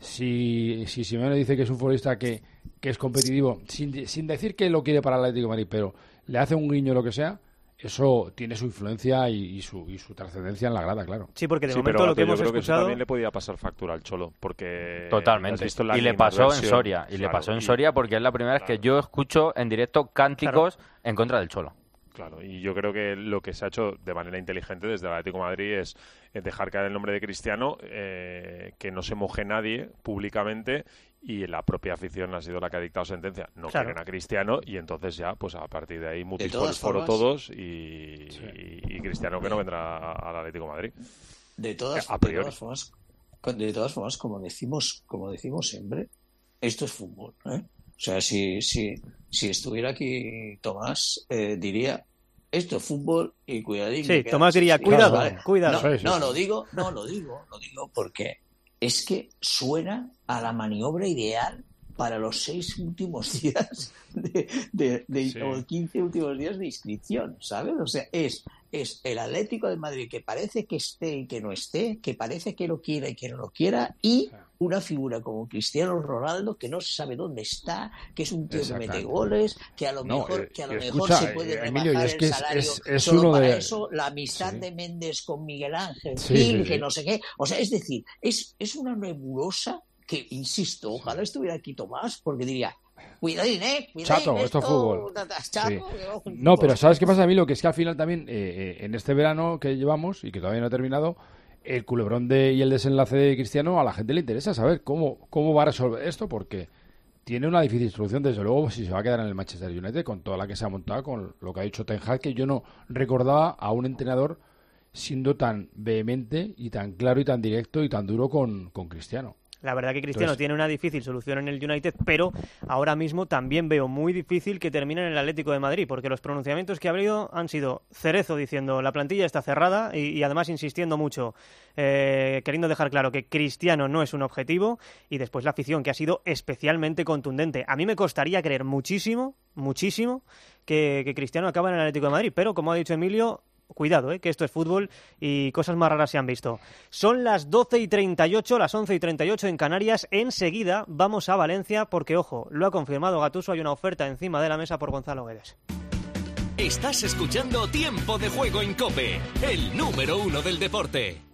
si si Simeone dice que es un futbolista que, que es competitivo, sin, sin decir que lo quiere para el Atlético de Madrid, pero le hace un guiño o lo que sea, eso tiene su influencia y, y su y su trascendencia en la grada, claro. Sí, porque de Sí, momento pero lo que yo hemos creo que escuchado... eso también le podía pasar factura al Cholo, porque... Totalmente. has visto la Y le pasó en animadversión. Soria. Y le Claro, pasó en y- Soria porque es la primera vez que yo escucho en directo cánticos en contra del Cholo. Claro, y yo creo que lo que se ha hecho de manera inteligente desde el Atlético de Madrid es eh, dejar caer el nombre de Cristiano, eh, que no se moje nadie públicamente, y la propia afición ha sido la que ha dictado sentencia. No Claro. quieren a Cristiano, y entonces ya, pues a partir de ahí mutis De por el todas foro formas- todos, y, y- y Cristiano que no vendrá a- al Atlético de Madrid. De todas, A de priori. todas formas, de todas formas, como decimos, como decimos siempre, esto es fútbol, ¿eh? O sea, si, si, si estuviera aquí Tomás, eh, diría, esto es fútbol y cuidadín. Sí, que Tomás quedan diría, seis cuidado, días, ¿vale? cuidado. No, Sí, sí, no, sí. lo digo, no, lo digo, lo digo porque es que suena a la maniobra ideal para los seis últimos días de, de, de- Sí. o quince últimos días de inscripción, ¿sabes? O sea, es, es el Atlético de Madrid que parece que esté y que no esté, que parece que lo quiera y que no lo quiera, y una figura como Cristiano Ronaldo que no se sabe dónde está, que es un tío que mete Exactamente. goles, que a lo No, mejor, eh, que a lo escucha, mejor se puede eh, rebajar Emilio, y es el que es- salario es- es solo uno para de- eso, la amistad Sí. de Méndez con Miguel Ángel Sí, Gil, sí, que sí. no sé qué. O sea, es decir, es, es una nebulosa que, insisto, ojalá estuviera aquí Tomás, porque diría, cuidadín, ¿eh? Cuidadín, Chato, esto es fútbol. Chato, Sí. que va un No, fútbol. pero ¿sabes qué pasa, Emilio? Que es que al final también, eh, eh, en este verano que llevamos y que todavía no ha terminado, el culebrón de, y el desenlace de Cristiano a la gente le interesa saber cómo, cómo va a resolver esto, porque tiene una difícil solución, desde luego, si se va a quedar en el Manchester United, con toda la que se ha montado, con lo que ha dicho Ten Hag, que yo no recordaba a un entrenador siendo tan vehemente y tan claro y tan directo y tan duro con, con Cristiano. La verdad que Cristiano Entonces- tiene una difícil solución en el United, pero ahora mismo también veo muy difícil que termine en el Atlético de Madrid, porque los pronunciamientos que ha habido han sido Cerezo diciendo la plantilla está cerrada y, y además insistiendo mucho, eh, queriendo dejar claro que Cristiano no es un objetivo, y después la afición, que ha sido especialmente contundente. A mí me costaría creer muchísimo, muchísimo, que, que Cristiano acaba en el Atlético de Madrid, pero como ha dicho Emilio, cuidado, eh, que esto es fútbol y cosas más raras se han visto. Son las doce y treinta y ocho, las once y treinta y ocho en Canarias. Enseguida vamos a Valencia porque, ojo, lo ha confirmado Gattuso, hay una oferta encima de la mesa por Gonzalo Guedes. Estás escuchando Tiempo de Juego en COPE, el número uno del deporte.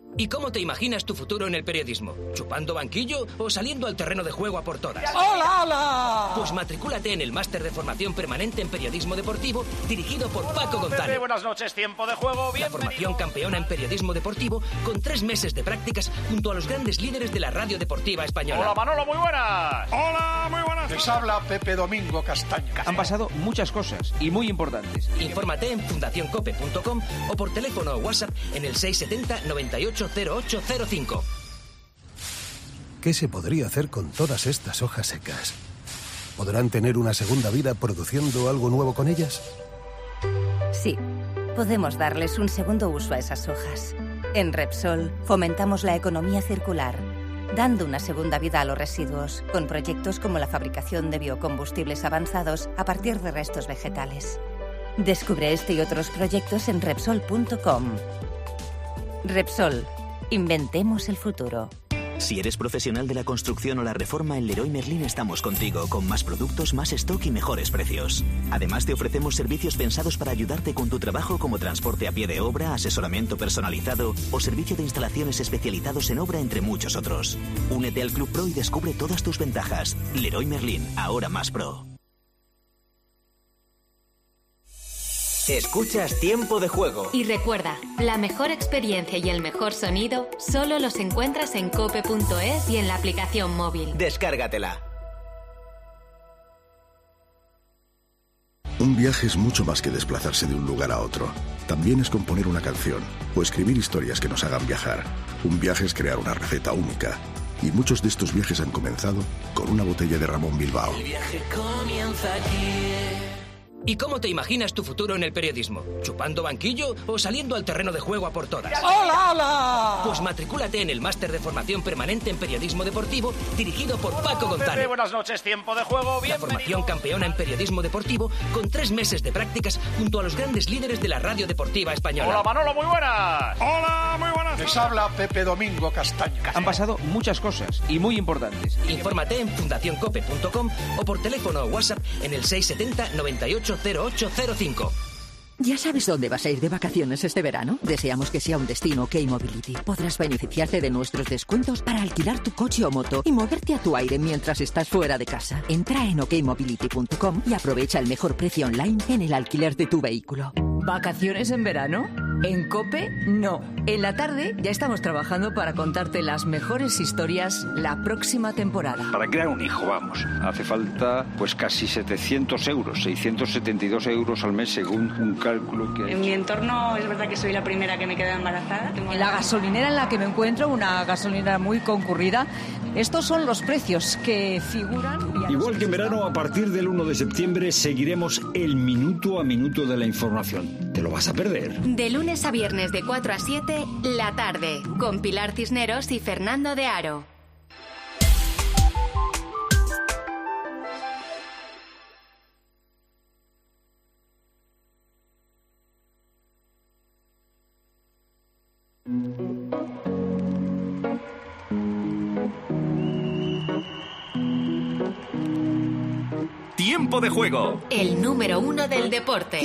¿Y cómo te imaginas tu futuro en el periodismo? ¿Chupando banquillo o saliendo al terreno de juego a por todas? ¡Hola, hola! Pues matricúlate en el máster de formación permanente en periodismo deportivo dirigido por Paco González. Buenas noches, tiempo de juego, La formación campeona en periodismo deportivo con tres meses de prácticas junto a los grandes líderes de la radio deportiva española. Hola, Manolo, muy buenas. Hola, muy buenas. Les habla Pepe Domingo Castaño. Han pasado muchas cosas y muy importantes. Infórmate en fundación cope punto com o por teléfono o WhatsApp en el seis siete cero, noventa y ocho, cero ocho cero cinco. ¿Qué se podría hacer con todas estas hojas secas? ¿Podrán tener una segunda vida produciendo algo nuevo con ellas? Sí, podemos darles un segundo uso a esas hojas. En Repsol fomentamos la economía circular, dando una segunda vida a los residuos, con proyectos como la fabricación de biocombustibles avanzados a partir de restos vegetales. Descubre este y otros proyectos en Repsol punto com. Repsol. Inventemos el futuro. Si eres profesional de la construcción o la reforma, en Leroy Merlin estamos contigo, con más productos, más stock y mejores precios. Además, te ofrecemos servicios pensados para ayudarte con tu trabajo, como transporte a pie de obra, asesoramiento personalizado o servicio de instalaciones especializados en obra, entre muchos otros. Únete al Club Pro y descubre todas tus ventajas. Leroy Merlin, ahora más pro. Escuchas Tiempo de Juego. Y recuerda, la mejor experiencia y el mejor sonido solo los encuentras en cope punto es y en la aplicación móvil. Descárgatela. Un viaje es mucho más que desplazarse de un lugar a otro. También es componer una canción o escribir historias que nos hagan viajar. Un viaje es crear una receta única. Y muchos de estos viajes han comenzado con una botella de Ramón Bilbao. El viaje comienza aquí. ¿Y cómo te imaginas tu futuro en el periodismo? ¿Chupando banquillo o saliendo al terreno de juego a por todas? ¡Hola, hola! Pues matricúlate en el máster de formación permanente en periodismo deportivo dirigido por Paco González. Pepe, buenas noches, tiempo de juego, La formación campeona en periodismo deportivo con tres meses de prácticas junto a los grandes líderes de la radio deportiva española. Hola, Manolo, muy buenas. Hola, muy buenas. Les habla Pepe Domingo Castaño. Han pasado muchas cosas y muy importantes. Infórmate en fundación cope punto com o por teléfono o WhatsApp en el seis siete cero, noventa y ocho, cero ocho cero cinco. ¿Ya sabes dónde vas a ir de vacaciones este verano? Deseamos que sea un destino K-Mobility. Podrás beneficiarte de nuestros descuentos para alquilar tu coche o moto y moverte a tu aire mientras estás fuera de casa. Entra en ok mobility punto com y aprovecha el mejor precio online en el alquiler de tu vehículo. ¿Vacaciones en verano? En COPE, no. En la tarde ya estamos trabajando para contarte las mejores historias la próxima temporada. Para crear un hijo, vamos, hace falta pues casi setecientos euros, seiscientos setenta y dos euros al mes según un cálculo que... En mi entorno es verdad que soy la primera que me queda embarazada. En la gasolinera en la que me encuentro, una gasolinera muy concurrida, estos son los precios que figuran. Igual que en verano, a partir del uno de septiembre seguiremos el minuto a minuto de la información. ¿Te lo vas a perder? De lunes a viernes de cuatro a siete, La Tarde, con Pilar Cisneros y Fernando de Aro. Tiempo de Juego. El número uno del deporte.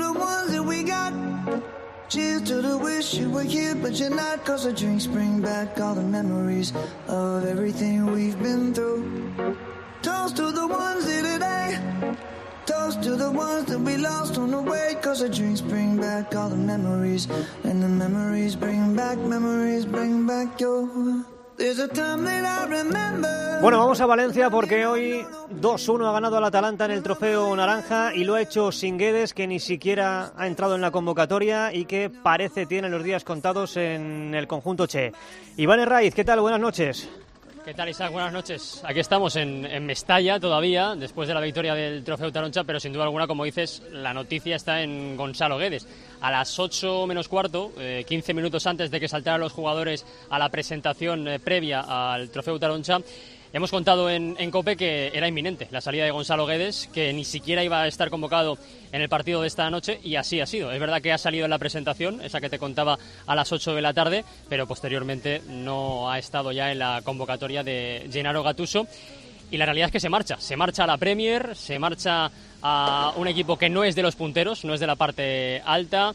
Cheers to the wish you were here, but you're not. Cause the drinks bring back all the memories of everything we've been through. Toast to the ones here today. Toast to the ones that we lost on the way. Cause the drinks bring back all the memories. And the memories bring back, memories bring back your... There's a time that I remember. Bueno, vamos a Valencia porque hoy dos uno ha ganado el Atalanta en el Trofeo Naranja y lo ha hecho sin Guedes, que ni siquiera ha entrado en la convocatoria y que parece tiene los días contados en el conjunto Che. Iván Herraiz, ¿qué tal? Buenas noches. ¿Qué tal, Isaac? Buenas noches. Aquí estamos en, en Mestalla todavía, después de la victoria del Trofeo Taroncha, pero sin duda alguna, como dices, la noticia está en Gonzalo Guedes. A las ocho menos cuarto, eh, quince minutos antes de que saltaran los jugadores a la presentación eh, previa al Trofeo Taroncha, hemos contado en, en COPE que era inminente la salida de Gonzalo Guedes, que ni siquiera iba a estar convocado en el partido de esta noche, y así ha sido. Es verdad que ha salido en la presentación, esa que te contaba a las ocho de la tarde, pero posteriormente no ha estado ya en la convocatoria de Gennaro Gattuso. Y la realidad es que se marcha, se marcha a la Premier, se marcha a un equipo que no es de los punteros, no es de la parte alta,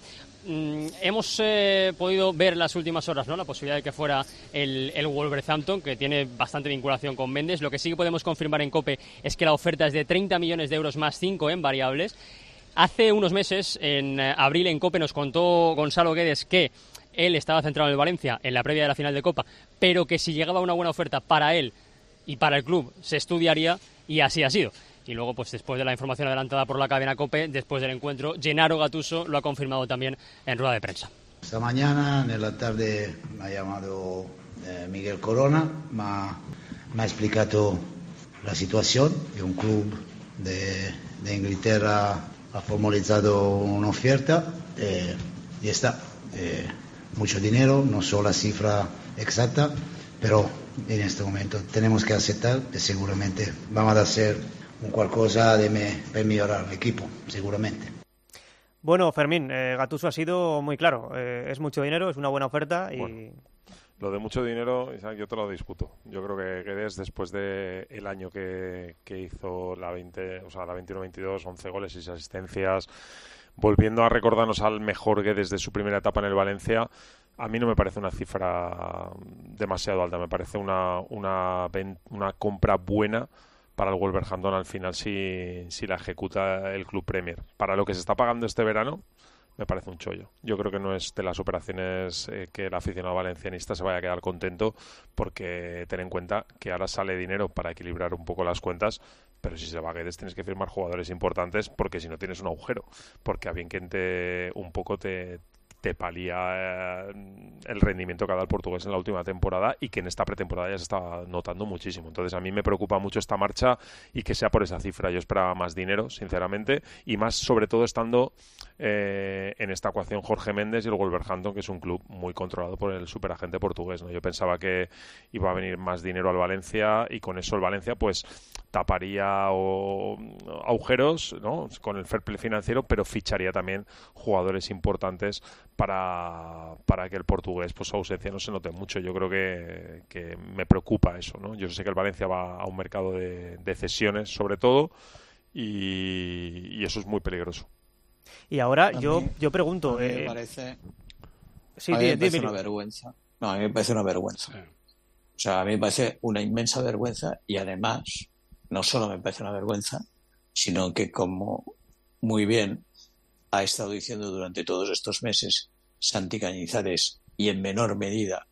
mm, hemos eh, podido ver en las últimas horas, ¿no?, la posibilidad de que fuera el, el Wolverhampton, que tiene bastante vinculación con Mendes. Lo que sí que podemos confirmar en COPE es que la oferta es de treinta millones de euros más cinco en variables. Hace unos meses, en abril, en COPE nos contó Gonzalo Guedes que él estaba centrado en el Valencia en la previa de la final de Copa, pero que si llegaba una buena oferta para él y para el club se estudiaría, y así ha sido. Y luego, pues después de la información adelantada por la cadena COPE, después del encuentro, Gennaro Gattuso lo ha confirmado también en rueda de prensa. Esta mañana, en la tarde, me ha llamado eh, Miguel Corona, me ha, me ha explicado la situación de un club de, de Inglaterra. Ha formalizado una oferta eh, y está. Eh, mucho dinero, no sé la cifra exacta, pero en este momento tenemos que aceptar que seguramente vamos a hacer un cualquier cosa de me, de mejorar el equipo, seguramente. Bueno, Fermín, eh, Gattuso ha sido muy claro. Eh, es mucho dinero, es una buena oferta y... Bueno, lo de mucho dinero, yo te lo discuto. Yo creo que Guedes, después de el año que, que hizo la veinte, o sea, la veintiuno veintidós, once goles y seis asistencias, volviendo a recordarnos al mejor Guedes de su primera etapa en el Valencia, a mí no me parece una cifra demasiado alta. Me parece una, una, una compra buena para el Wolverhampton al final si, si la ejecuta el Club Premier. Para lo que se está pagando este verano, me parece un chollo. Yo creo que no es de las operaciones eh, que el aficionado valencianista se vaya a quedar contento, porque ten en cuenta que ahora sale dinero para equilibrar un poco las cuentas, pero si se va a Guedes tienes que firmar jugadores importantes, porque si no tienes un agujero, porque a bien que te, un poco te, te palía el rendimiento que ha dado el portugués en la última temporada, y que en esta pretemporada ya se está notando muchísimo. Entonces a mí me preocupa mucho esta marcha y que sea por esa cifra. Yo esperaba más dinero, sinceramente, y más sobre todo estando eh, en esta ecuación Jorge Mendes y el Wolverhampton, que es un club muy controlado por el superagente portugués, ¿no? Yo pensaba que iba a venir más dinero al Valencia, y con eso el Valencia pues taparía o, agujeros, ¿no?, con el fair play financiero, pero ficharía también jugadores importantes para, para que el portugués, pues su ausencia no se note mucho. Yo creo que, que me preocupa eso, ¿no? Yo sé que el Valencia va a un mercado de, de cesiones, sobre todo, y, y eso es muy peligroso. Y ahora A yo mí- yo pregunto... a mí eh, me parece, sí, a mí me di- parece dime. una vergüenza. No, a mí me parece una vergüenza. O sea, a mí me parece una inmensa vergüenza, y además, no solo me parece una vergüenza, sino que, como muy bien ha estado diciendo durante todos estos meses Santi Cañizares, y en menor medida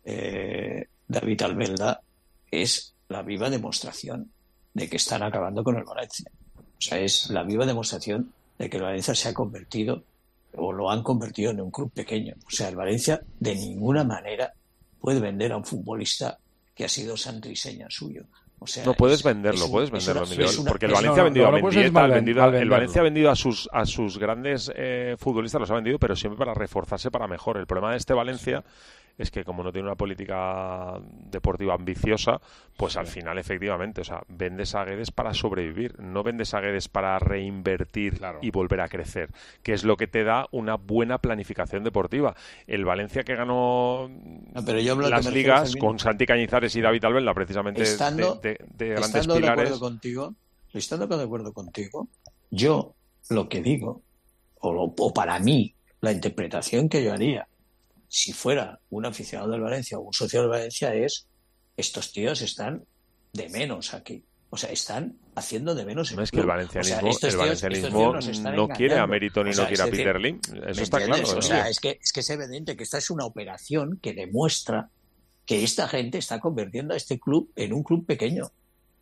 eh, David Albelda, es la viva demostración de que están acabando con el Valencia. O sea, es la viva demostración de que el Valencia se ha convertido, o lo han convertido, en un club pequeño. O sea, el Valencia de ninguna manera puede vender a un futbolista que ha sido santriseña suyo. O sea, No puedes es- venderlo, es un- puedes es venderlo, una- Miguel, es una- porque el es- Valencia no, ha vendido no, a no lo puedes Mendieta, mal ha ven- vendido, mal el venderlo. Valencia ha vendido a sus a sus grandes eh, futbolistas, los ha vendido, pero siempre para reforzarse para mejor. El problema de este Valencia es que, como no tiene una política deportiva ambiciosa, pues al final, efectivamente, o sea, vendes a Guedes para sobrevivir, no vendes a Guedes para reinvertir y volver a crecer, que es lo que te da una buena planificación deportiva. El Valencia que ganó No, pero yo hablo que las me refiero, ligas Fermín, con Santi Cañizares y David Albelda, precisamente estando, de, de- de grandes estando de pilares. acuerdo contigo, estando de acuerdo contigo, yo lo que digo, o, lo- o para mí, la interpretación que yo haría si fuera un aficionado del Valencia o un socio del Valencia es: estos tíos están de menos aquí. O sea, están haciendo de menos el No es que el club. valencianismo, O sea, estos el tíos- valencianismo estos tíos nos están no quiere a engañando. Mérito ni O sea, no quiere a es decir, Peter Lim. ¿me Eso está entiendes? claro. O ¿no? sea, es que, es que es evidente que esta es una operación que demuestra que esta gente está convirtiendo a este club en un club pequeño.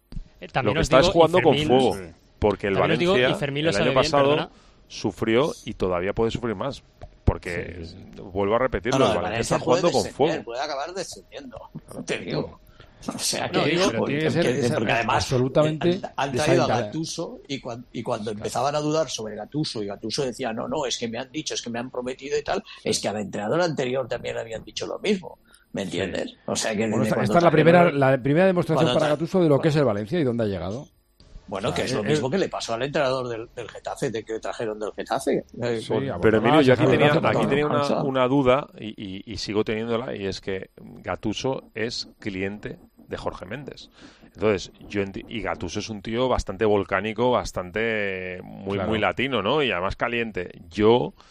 Lo que os está es digo, y jugando con Fermín- fuego, Sí. porque el También os digo, Valencia y Fermín lo el sabe año bien, pasado perdona. sufrió y todavía puede sufrir más, porque vuelvo a repetirlo, No, no, el el Valencia está puede jugando con descender, fuego. puede acabar descendiendo, te digo. O sea, No, que, digo, porque, pero tiene que ser porque- esa- porque además absolutamente han, han traído a desinteresada. Gattuso, y, cuan- y cuando empezaban a dudar sobre Gattuso, y Gattuso decía: no, no, es que me han dicho, es que me han prometido y tal, es que al entrenador anterior también le habían dicho lo mismo. ¿Me entiendes? O sea, que Bueno, desde esta, cuando esta es la trajeron primera, el- la primera demostración cuando para tra- Gattuso de lo que es el Valencia y dónde ha llegado. Bueno, O sea, que es lo eh, mismo eh, que le pasó al entrenador del, del Getafe, de que trajeron del Getafe. Eh, Sí, con- pero Emilio, yo aquí con- tenía, con- aquí con- tenía una, con- una duda y, y- y sigo teniéndola, y es que Gattuso es cliente de Jorge Méndez. Entonces, yo enti- y Gattuso es un tío bastante volcánico, bastante muy Claro. muy latino, ¿no? Y además caliente. Yo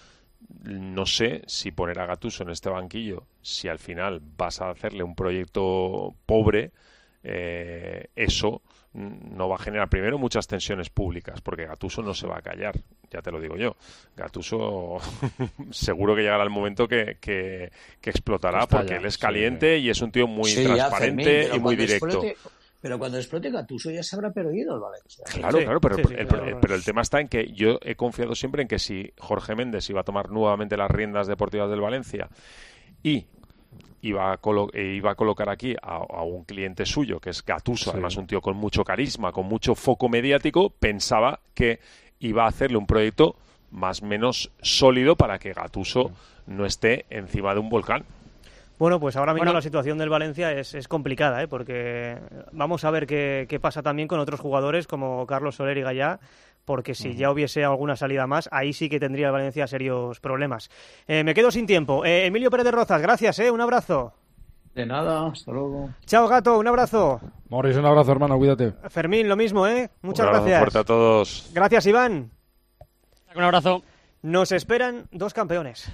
no sé si poner a Gattuso en este banquillo, si al final vas a hacerle un proyecto pobre, eh, eso no va a generar primero muchas tensiones públicas, porque Gattuso no se va a callar, ya te lo digo yo. Gattuso seguro que llegará el momento que, que, que explotará, Está porque ya, él es caliente sí. y es un tío muy Sí, ya, transparente Fermín, y muy directo. Explote, pero cuando explote Gattuso ya se habrá perdido el Valencia. Claro, Sí, claro, pero, sí, el, sí, el- claro. pero el tema está en que yo he confiado siempre en que si Jorge Méndez iba a tomar nuevamente las riendas deportivas del Valencia y iba a, colo- e iba a colocar aquí a, a un cliente suyo, que es Gattuso, Sí. además un tío con mucho carisma, con mucho foco mediático, pensaba que iba a hacerle un proyecto más o menos sólido para que Gattuso no esté encima de un volcán. Bueno, pues ahora mismo Bueno. la situación del Valencia es, es complicada, ¿eh? Porque vamos a ver qué, qué pasa también con otros jugadores como Carlos Soler y Gallá, porque si ya hubiese alguna salida más, ahí sí que tendría el Valencia serios problemas. Eh, me quedo sin tiempo. Eh, Emilio Pérez de Rozas, gracias, ¿eh? Un abrazo. De nada, hasta luego. Chao, Gato, un abrazo. Morris, un abrazo, hermano, cuídate. Fermín, lo mismo, ¿eh? Muchas Un abrazo gracias. fuerte a todos. Gracias, Iván. Un abrazo. Nos esperan dos campeones.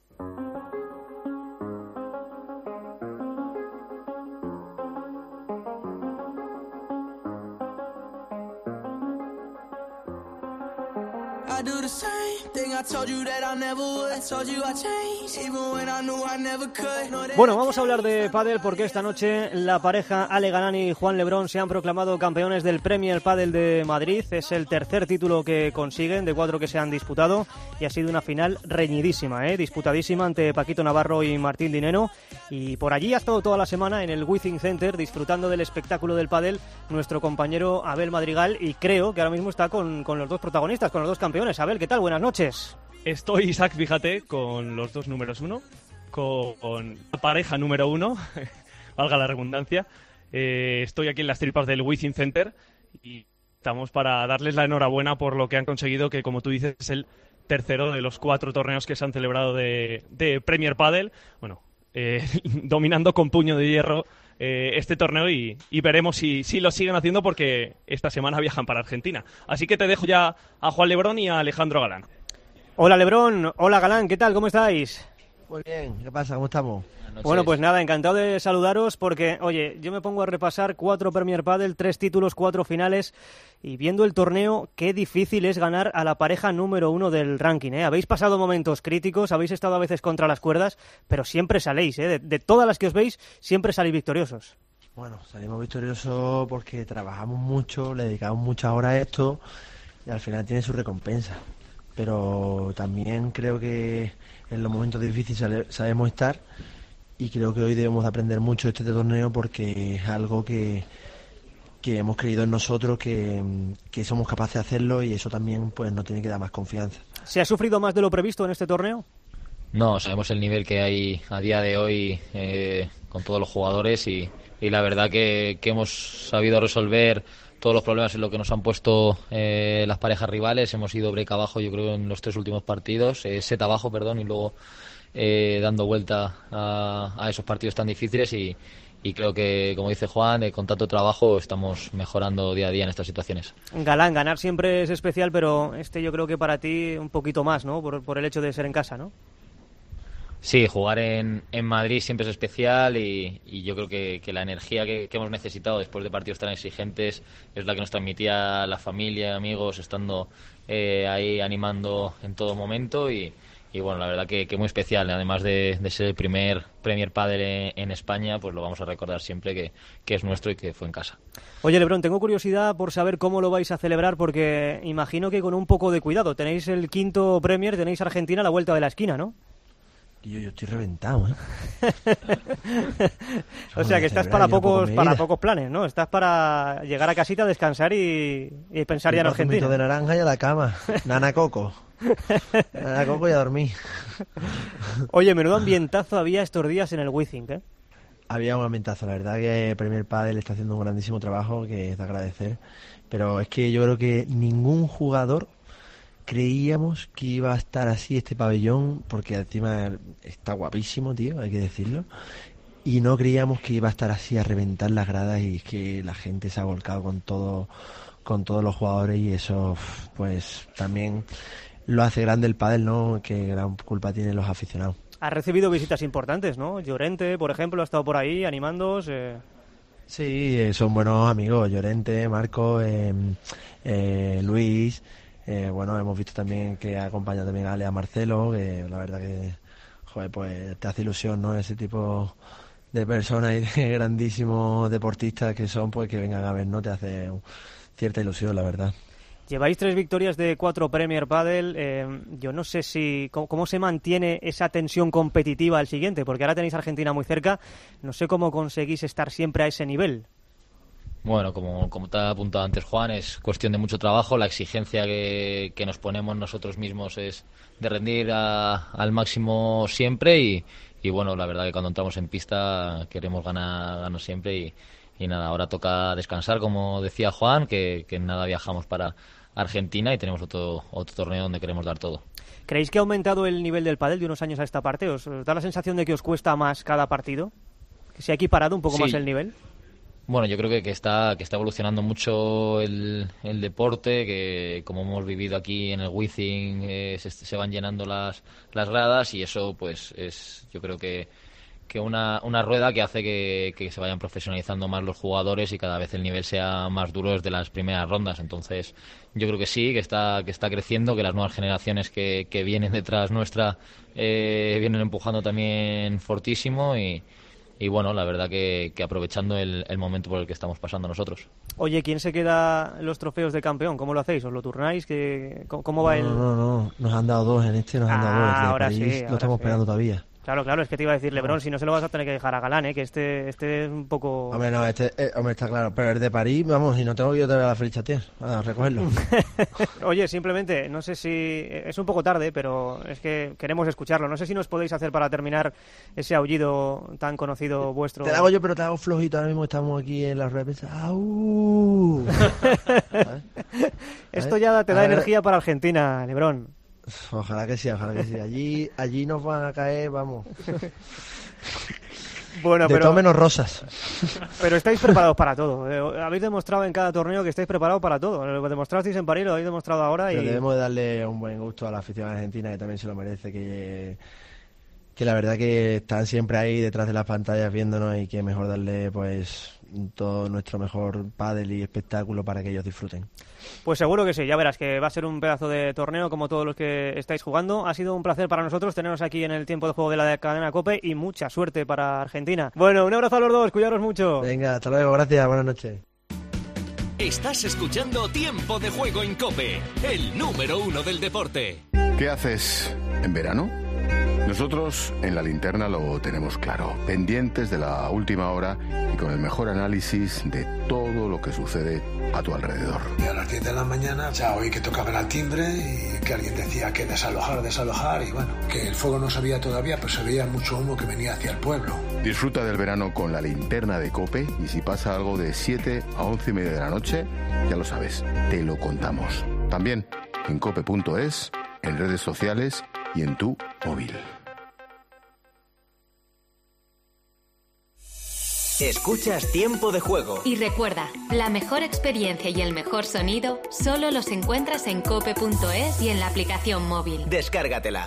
I do the same thing I told you that I never would. I told you I changed, even when I knew I never could. No, that Bueno, vamos a hablar de pádel porque esta noche la pareja Ale Galán y Juan Lebrón se han proclamado campeones del Premier Padel de Madrid. Es el tercer título que consiguen de cuatro que se han disputado y ha sido una final reñidísima, ¿eh? Disputadísima ante Paquito Navarro y Martín Dineno. Y por allí ha estado toda la semana en el Withing Center disfrutando del espectáculo del pádel nuestro compañero Abel Madrigal, y creo que ahora mismo está con, con los dos protagonistas, con los dos campeones. Abel, ¿qué tal? Buenas noches. Estoy, Isaac, fíjate, con los dos números uno, con la pareja número uno, valga la redundancia. Eh, estoy aquí en las tripas del Withing Center y estamos para darles la enhorabuena por lo que han conseguido, que como tú dices es el tercero de los cuatro torneos que se han celebrado de, de Premier Padel. Bueno, eh, dominando con puño de hierro eh, este torneo y, y veremos si, si lo siguen haciendo, porque esta semana viajan para Argentina. Así que te dejo ya a Juan Lebrón y a Alejandro Galán. Hola Lebrón, hola Galán, ¿qué tal? ¿Cómo estáis? Muy bien, ¿qué pasa? ¿Cómo estamos? Bueno, pues nada, encantado de saludaros porque, oye, yo me pongo a repasar cuatro Premier Padel, tres títulos, cuatro finales, y viendo el torneo, qué difícil es ganar a la pareja número uno del ranking, ¿eh? Habéis pasado momentos críticos, habéis estado a veces contra las cuerdas, pero siempre saléis, ¿eh? De, de todas las que os veis, siempre salís victoriosos. Bueno, salimos victoriosos porque trabajamos mucho, le dedicamos muchas horas a esto y al final tiene su recompensa. Pero también creo que en los momentos difíciles sale- sabemos estar, y creo que hoy debemos de aprender mucho de este torneo porque es algo que, que hemos creído en nosotros, que, que somos capaces de hacerlo, y eso también pues nos tiene que dar más confianza. ¿Se ha sufrido más de lo previsto en este torneo? No, sabemos el nivel que hay a día de hoy eh, con todos los jugadores, y, y la verdad que, que hemos sabido resolver todos los problemas en lo que nos han puesto eh, las parejas rivales. Hemos ido break abajo, yo creo, en los tres últimos partidos, eh, set abajo, perdón, y luego eh, dando vuelta a, a esos partidos tan difíciles, y, y creo que, como dice Juan, eh, con tanto trabajo estamos mejorando día a día en estas situaciones. Galán, ganar siempre es especial, pero este yo creo que para ti un poquito más, ¿no? Por, por el hecho de ser en casa, ¿no? Sí, jugar en, en Madrid siempre es especial, y, y yo creo que, que la energía que, que hemos necesitado después de partidos tan exigentes es la que nos transmitía la familia, amigos, estando eh, ahí animando en todo momento, y, y bueno, la verdad que, que muy especial. Además de, de ser el primer Premier Padel en, en España, pues lo vamos a recordar siempre que, que es nuestro y que fue en casa. Oye, Lebrón, tengo curiosidad por saber cómo lo vais a celebrar, porque imagino que con un poco de cuidado. Tenéis el quinto Premier, tenéis Argentina a la vuelta de la esquina, ¿no? Yo, yo estoy reventado, ¿eh? O sea que estás para pocos para pocos planes, ¿no? Estás para llegar a casita, descansar y, y pensar ya en Un zumito Argentina. de naranja y a la cama. Nana Coco. Nana Coco y a dormir. Oye, menudo ambientazo había estos días en el Withing, ¿eh? Había un ambientazo, la verdad que Premier Padel está haciendo un grandísimo trabajo que es de agradecer. Pero es que yo creo que ningún jugador creíamos que iba a estar así este pabellón, porque encima está guapísimo, tío, hay que decirlo, y no creíamos que iba a estar así a reventar las gradas, y es que la gente se ha volcado con todo, con todos los jugadores, y eso pues también lo hace grande el pádel, ¿no? Que gran culpa tienen los aficionados. Ha recibido visitas importantes, ¿no? Llorente, por ejemplo, ha estado por ahí animándoos. Eh... Sí, eh, son buenos amigos, Llorente, Marco, eh, eh, Luis. Eh, bueno, hemos visto también que acompaña también a Ale, a Marcelo, que la verdad que, joder, pues te hace ilusión, ¿no? Ese tipo de personas y de grandísimos deportistas que son, pues que vengan a ver, ¿no? Te hace cierta ilusión, la verdad. Lleváis tres victorias de cuatro Premier Padel. Eh, yo no sé si cómo, cómo se mantiene esa tensión competitiva al siguiente, porque ahora tenéis a Argentina muy cerca. No sé cómo conseguís estar siempre a ese nivel. Bueno, como, como te ha apuntado antes Juan, es cuestión de mucho trabajo. La exigencia que, que nos ponemos nosotros mismos es de rendir a, al máximo siempre y, y bueno, la verdad que cuando entramos en pista queremos ganar, ganar siempre y, y nada, ahora toca descansar, como decía Juan, que, que nada, viajamos para Argentina y tenemos otro, otro torneo donde queremos dar todo. ¿Creéis que ha aumentado el nivel del pádel de unos años a esta parte? ¿Os da la sensación de que os cuesta más cada partido? ¿Que se ha equiparado un poco sí. más el nivel? Bueno, yo creo que, que está que está evolucionando mucho el, el deporte, que como hemos vivido aquí en el Wizzing eh, se, se van llenando las, las gradas y eso pues es yo creo que, que una, una rueda que hace que, que se vayan profesionalizando más los jugadores y cada vez el nivel sea más duro desde las primeras rondas. Entonces yo creo que sí, que está que está creciendo, que las nuevas generaciones que, que vienen detrás nuestra eh, vienen empujando también fortísimo y Y bueno, la verdad que, que aprovechando el, el momento por el que estamos pasando nosotros. Oye, ¿quién se queda los trofeos de campeón? ¿Cómo lo hacéis? ¿Os lo turnáis? ¿Qué, ¿Cómo va no, el...? No, no, no, nos han dado dos en este, nos han dado dos. Ah, ahora París sí, lo ahora estamos sí. esperando todavía. Claro, claro, es que te iba a decir, LeBron, si no se lo vas a tener que dejar a Galán, ¿eh? Que este, este es un poco... Hombre, no, este, eh, hombre, está claro, pero el de París, vamos, y no tengo que yo te voy a la flecha, tío, a recogerlo. Oye, simplemente, no sé si... Es un poco tarde, pero es que queremos escucharlo. No sé si nos podéis hacer para terminar ese aullido tan conocido vuestro. Te lo hago yo, pero te hago flojito, ahora mismo estamos aquí en la rueda de prensa. ¡Au! Esto ya te da energía para Argentina, LeBron. Ojalá que sí, ojalá que sí. Allí, allí nos van a caer, vamos. Bueno, de pero, todo menos rosas. Pero estáis preparados para todo. Eh, habéis demostrado en cada torneo que estáis preparados para todo. Lo demostrasteis en París, lo habéis demostrado ahora. Pero y debemos de darle un buen gusto a la afición argentina, que también se lo merece, que, que la verdad que están siempre ahí detrás de las pantallas viéndonos y que mejor darle pues todo nuestro mejor pádel y espectáculo para que ellos disfruten. Pues seguro que sí, ya verás que va a ser un pedazo de torneo como todos los que estáis jugando. Ha sido un placer para nosotros teneros aquí en el tiempo de juego de la cadena COPE y mucha suerte para Argentina. Bueno, un abrazo a los dos, cuidaros mucho. Venga, hasta luego, gracias, buenas noches. Estás escuchando Tiempo de Juego en COPE, el número uno del deporte. ¿Qué haces en verano? Nosotros en La Linterna lo tenemos claro, pendientes de la última hora y con el mejor análisis de todo lo que sucede a tu alrededor. Y a las diez de la mañana ya oí que tocaban al timbre y que alguien decía que desalojar, desalojar y bueno, que el fuego no se veía todavía, pero se veía mucho humo que venía hacia el pueblo. Disfruta del verano con La Linterna de COPE y si pasa algo de siete a once y media de la noche, ya lo sabes, te lo contamos. También en cope punto es, en redes sociales y en tu móvil. Escuchas Tiempo de Juego. Y recuerda, la mejor experiencia y el mejor sonido solo los encuentras en cope punto es y en la aplicación móvil. Descárgatela.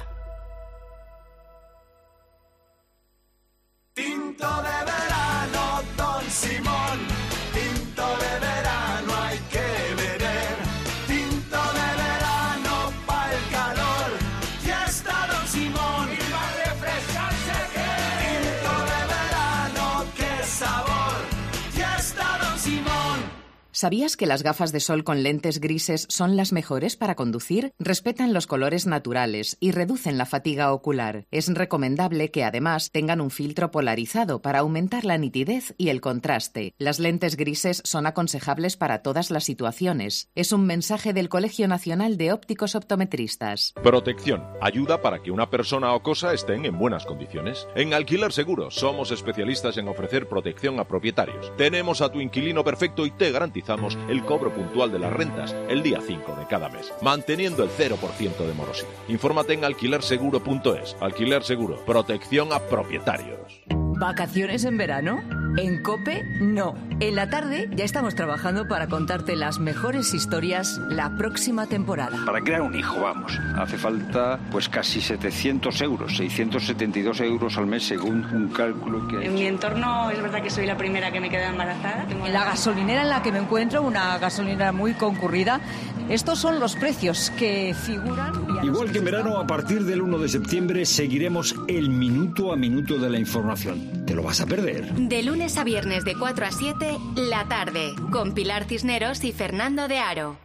Tinto de verano, Don Simón. Tinto de verano hay que beber. Tinto de verano pa' el calor. Ya está Don Simón. Y va a refrescarse que. Tinto de verano, qué sabor. Ya está Don Simón. ¿Sabías que las gafas de sol con lentes grises son las mejores para conducir? Respetan los colores naturales y reducen la fatiga ocular. Es recomendable que además tengan un filtro polarizado para aumentar la nitidez y el contraste. Las lentes grises son aconsejables para todas las situaciones. Es un mensaje del Colegio Nacional de Ópticos Optometristas. Protección. Ayuda para que una persona o cosa estén en buenas condiciones. En Alquiler Seguro somos especialistas en ofrecer protección a propietarios. Tenemos a tu inquilino perfecto y te garantizamos el cobro puntual de las rentas el día cinco de cada mes, manteniendo el cero por ciento de morosidad. Infórmate en alquiler seguro punto es. Alquiler Seguro, protección a propietarios. ¿Vacaciones en verano? En COPE, no. En la tarde ya estamos trabajando para contarte las mejores historias la próxima temporada. Para crear un hijo, vamos, hace falta pues casi setecientos euros, seiscientos setenta y dos euros al mes según un cálculo que... En mi entorno es verdad que soy la primera que me queda embarazada. En la gasolinera en la que me encuentro, una gasolinera muy concurrida, estos son los precios que figuran... Igual que en verano, a partir del uno de septiembre seguiremos el minuto a minuto de la información. ¿Te lo vas a perder? De lunes a viernes de cuatro a siete, La Tarde, con Pilar Cisneros y Fernando de Aro.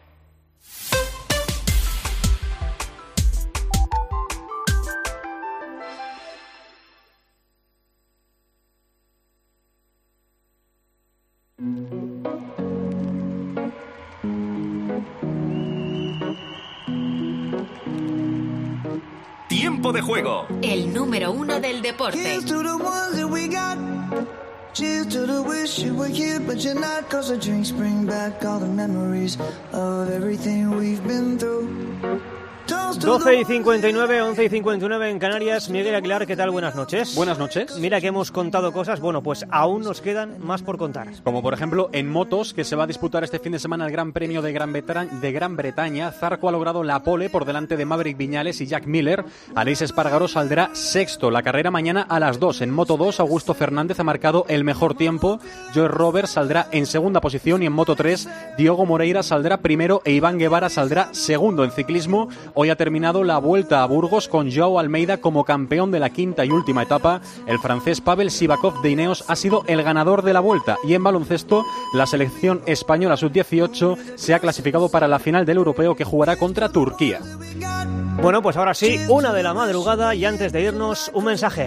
Tiempo de juego. El número uno del deporte. Cheers to the wish you were here, but you're not. Cause the drinks bring back all the memories of everything we've been through. doce y cincuenta y nueve, once y cincuenta y nueve en Canarias. Miguel Aguilar, ¿qué tal? Buenas noches. Buenas noches. Mira que hemos contado cosas, bueno, pues aún nos quedan más por contar. Como por ejemplo en motos, que se va a disputar este fin de semana el Gran Premio de Gran, Betra- de Gran Bretaña. Zarco ha logrado la pole por delante de Maverick Viñales y Jack Miller. Aleix Espargaró saldrá sexto. La carrera mañana a las dos. En Moto dos, Augusto Fernández ha marcado el mejor tiempo. Joe Roberts saldrá en segunda posición y en Moto tres, Diogo Moreira saldrá primero e Iván Guevara saldrá segundo. En ciclismo, hoy ha terminado la Vuelta a Burgos con Joao Almeida como campeón de la quinta y última etapa. El francés Pavel Sivakov de Ineos ha sido el ganador de la Vuelta. Y en baloncesto, la selección española sub dieciocho se ha clasificado para la final del Europeo, que jugará contra Turquía. Bueno, pues ahora sí, una de la madrugada, y antes de irnos, un mensaje.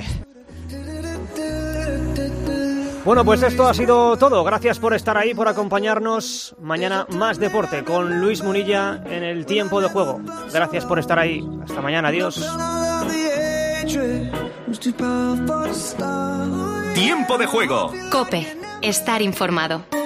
Bueno, pues esto ha sido todo. Gracias por estar ahí, por acompañarnos. Mañana más deporte con Luis Munilla en el Tiempo de Juego. Gracias por estar ahí. Hasta mañana. Adiós. Tiempo de Juego. COPE. Estar informado.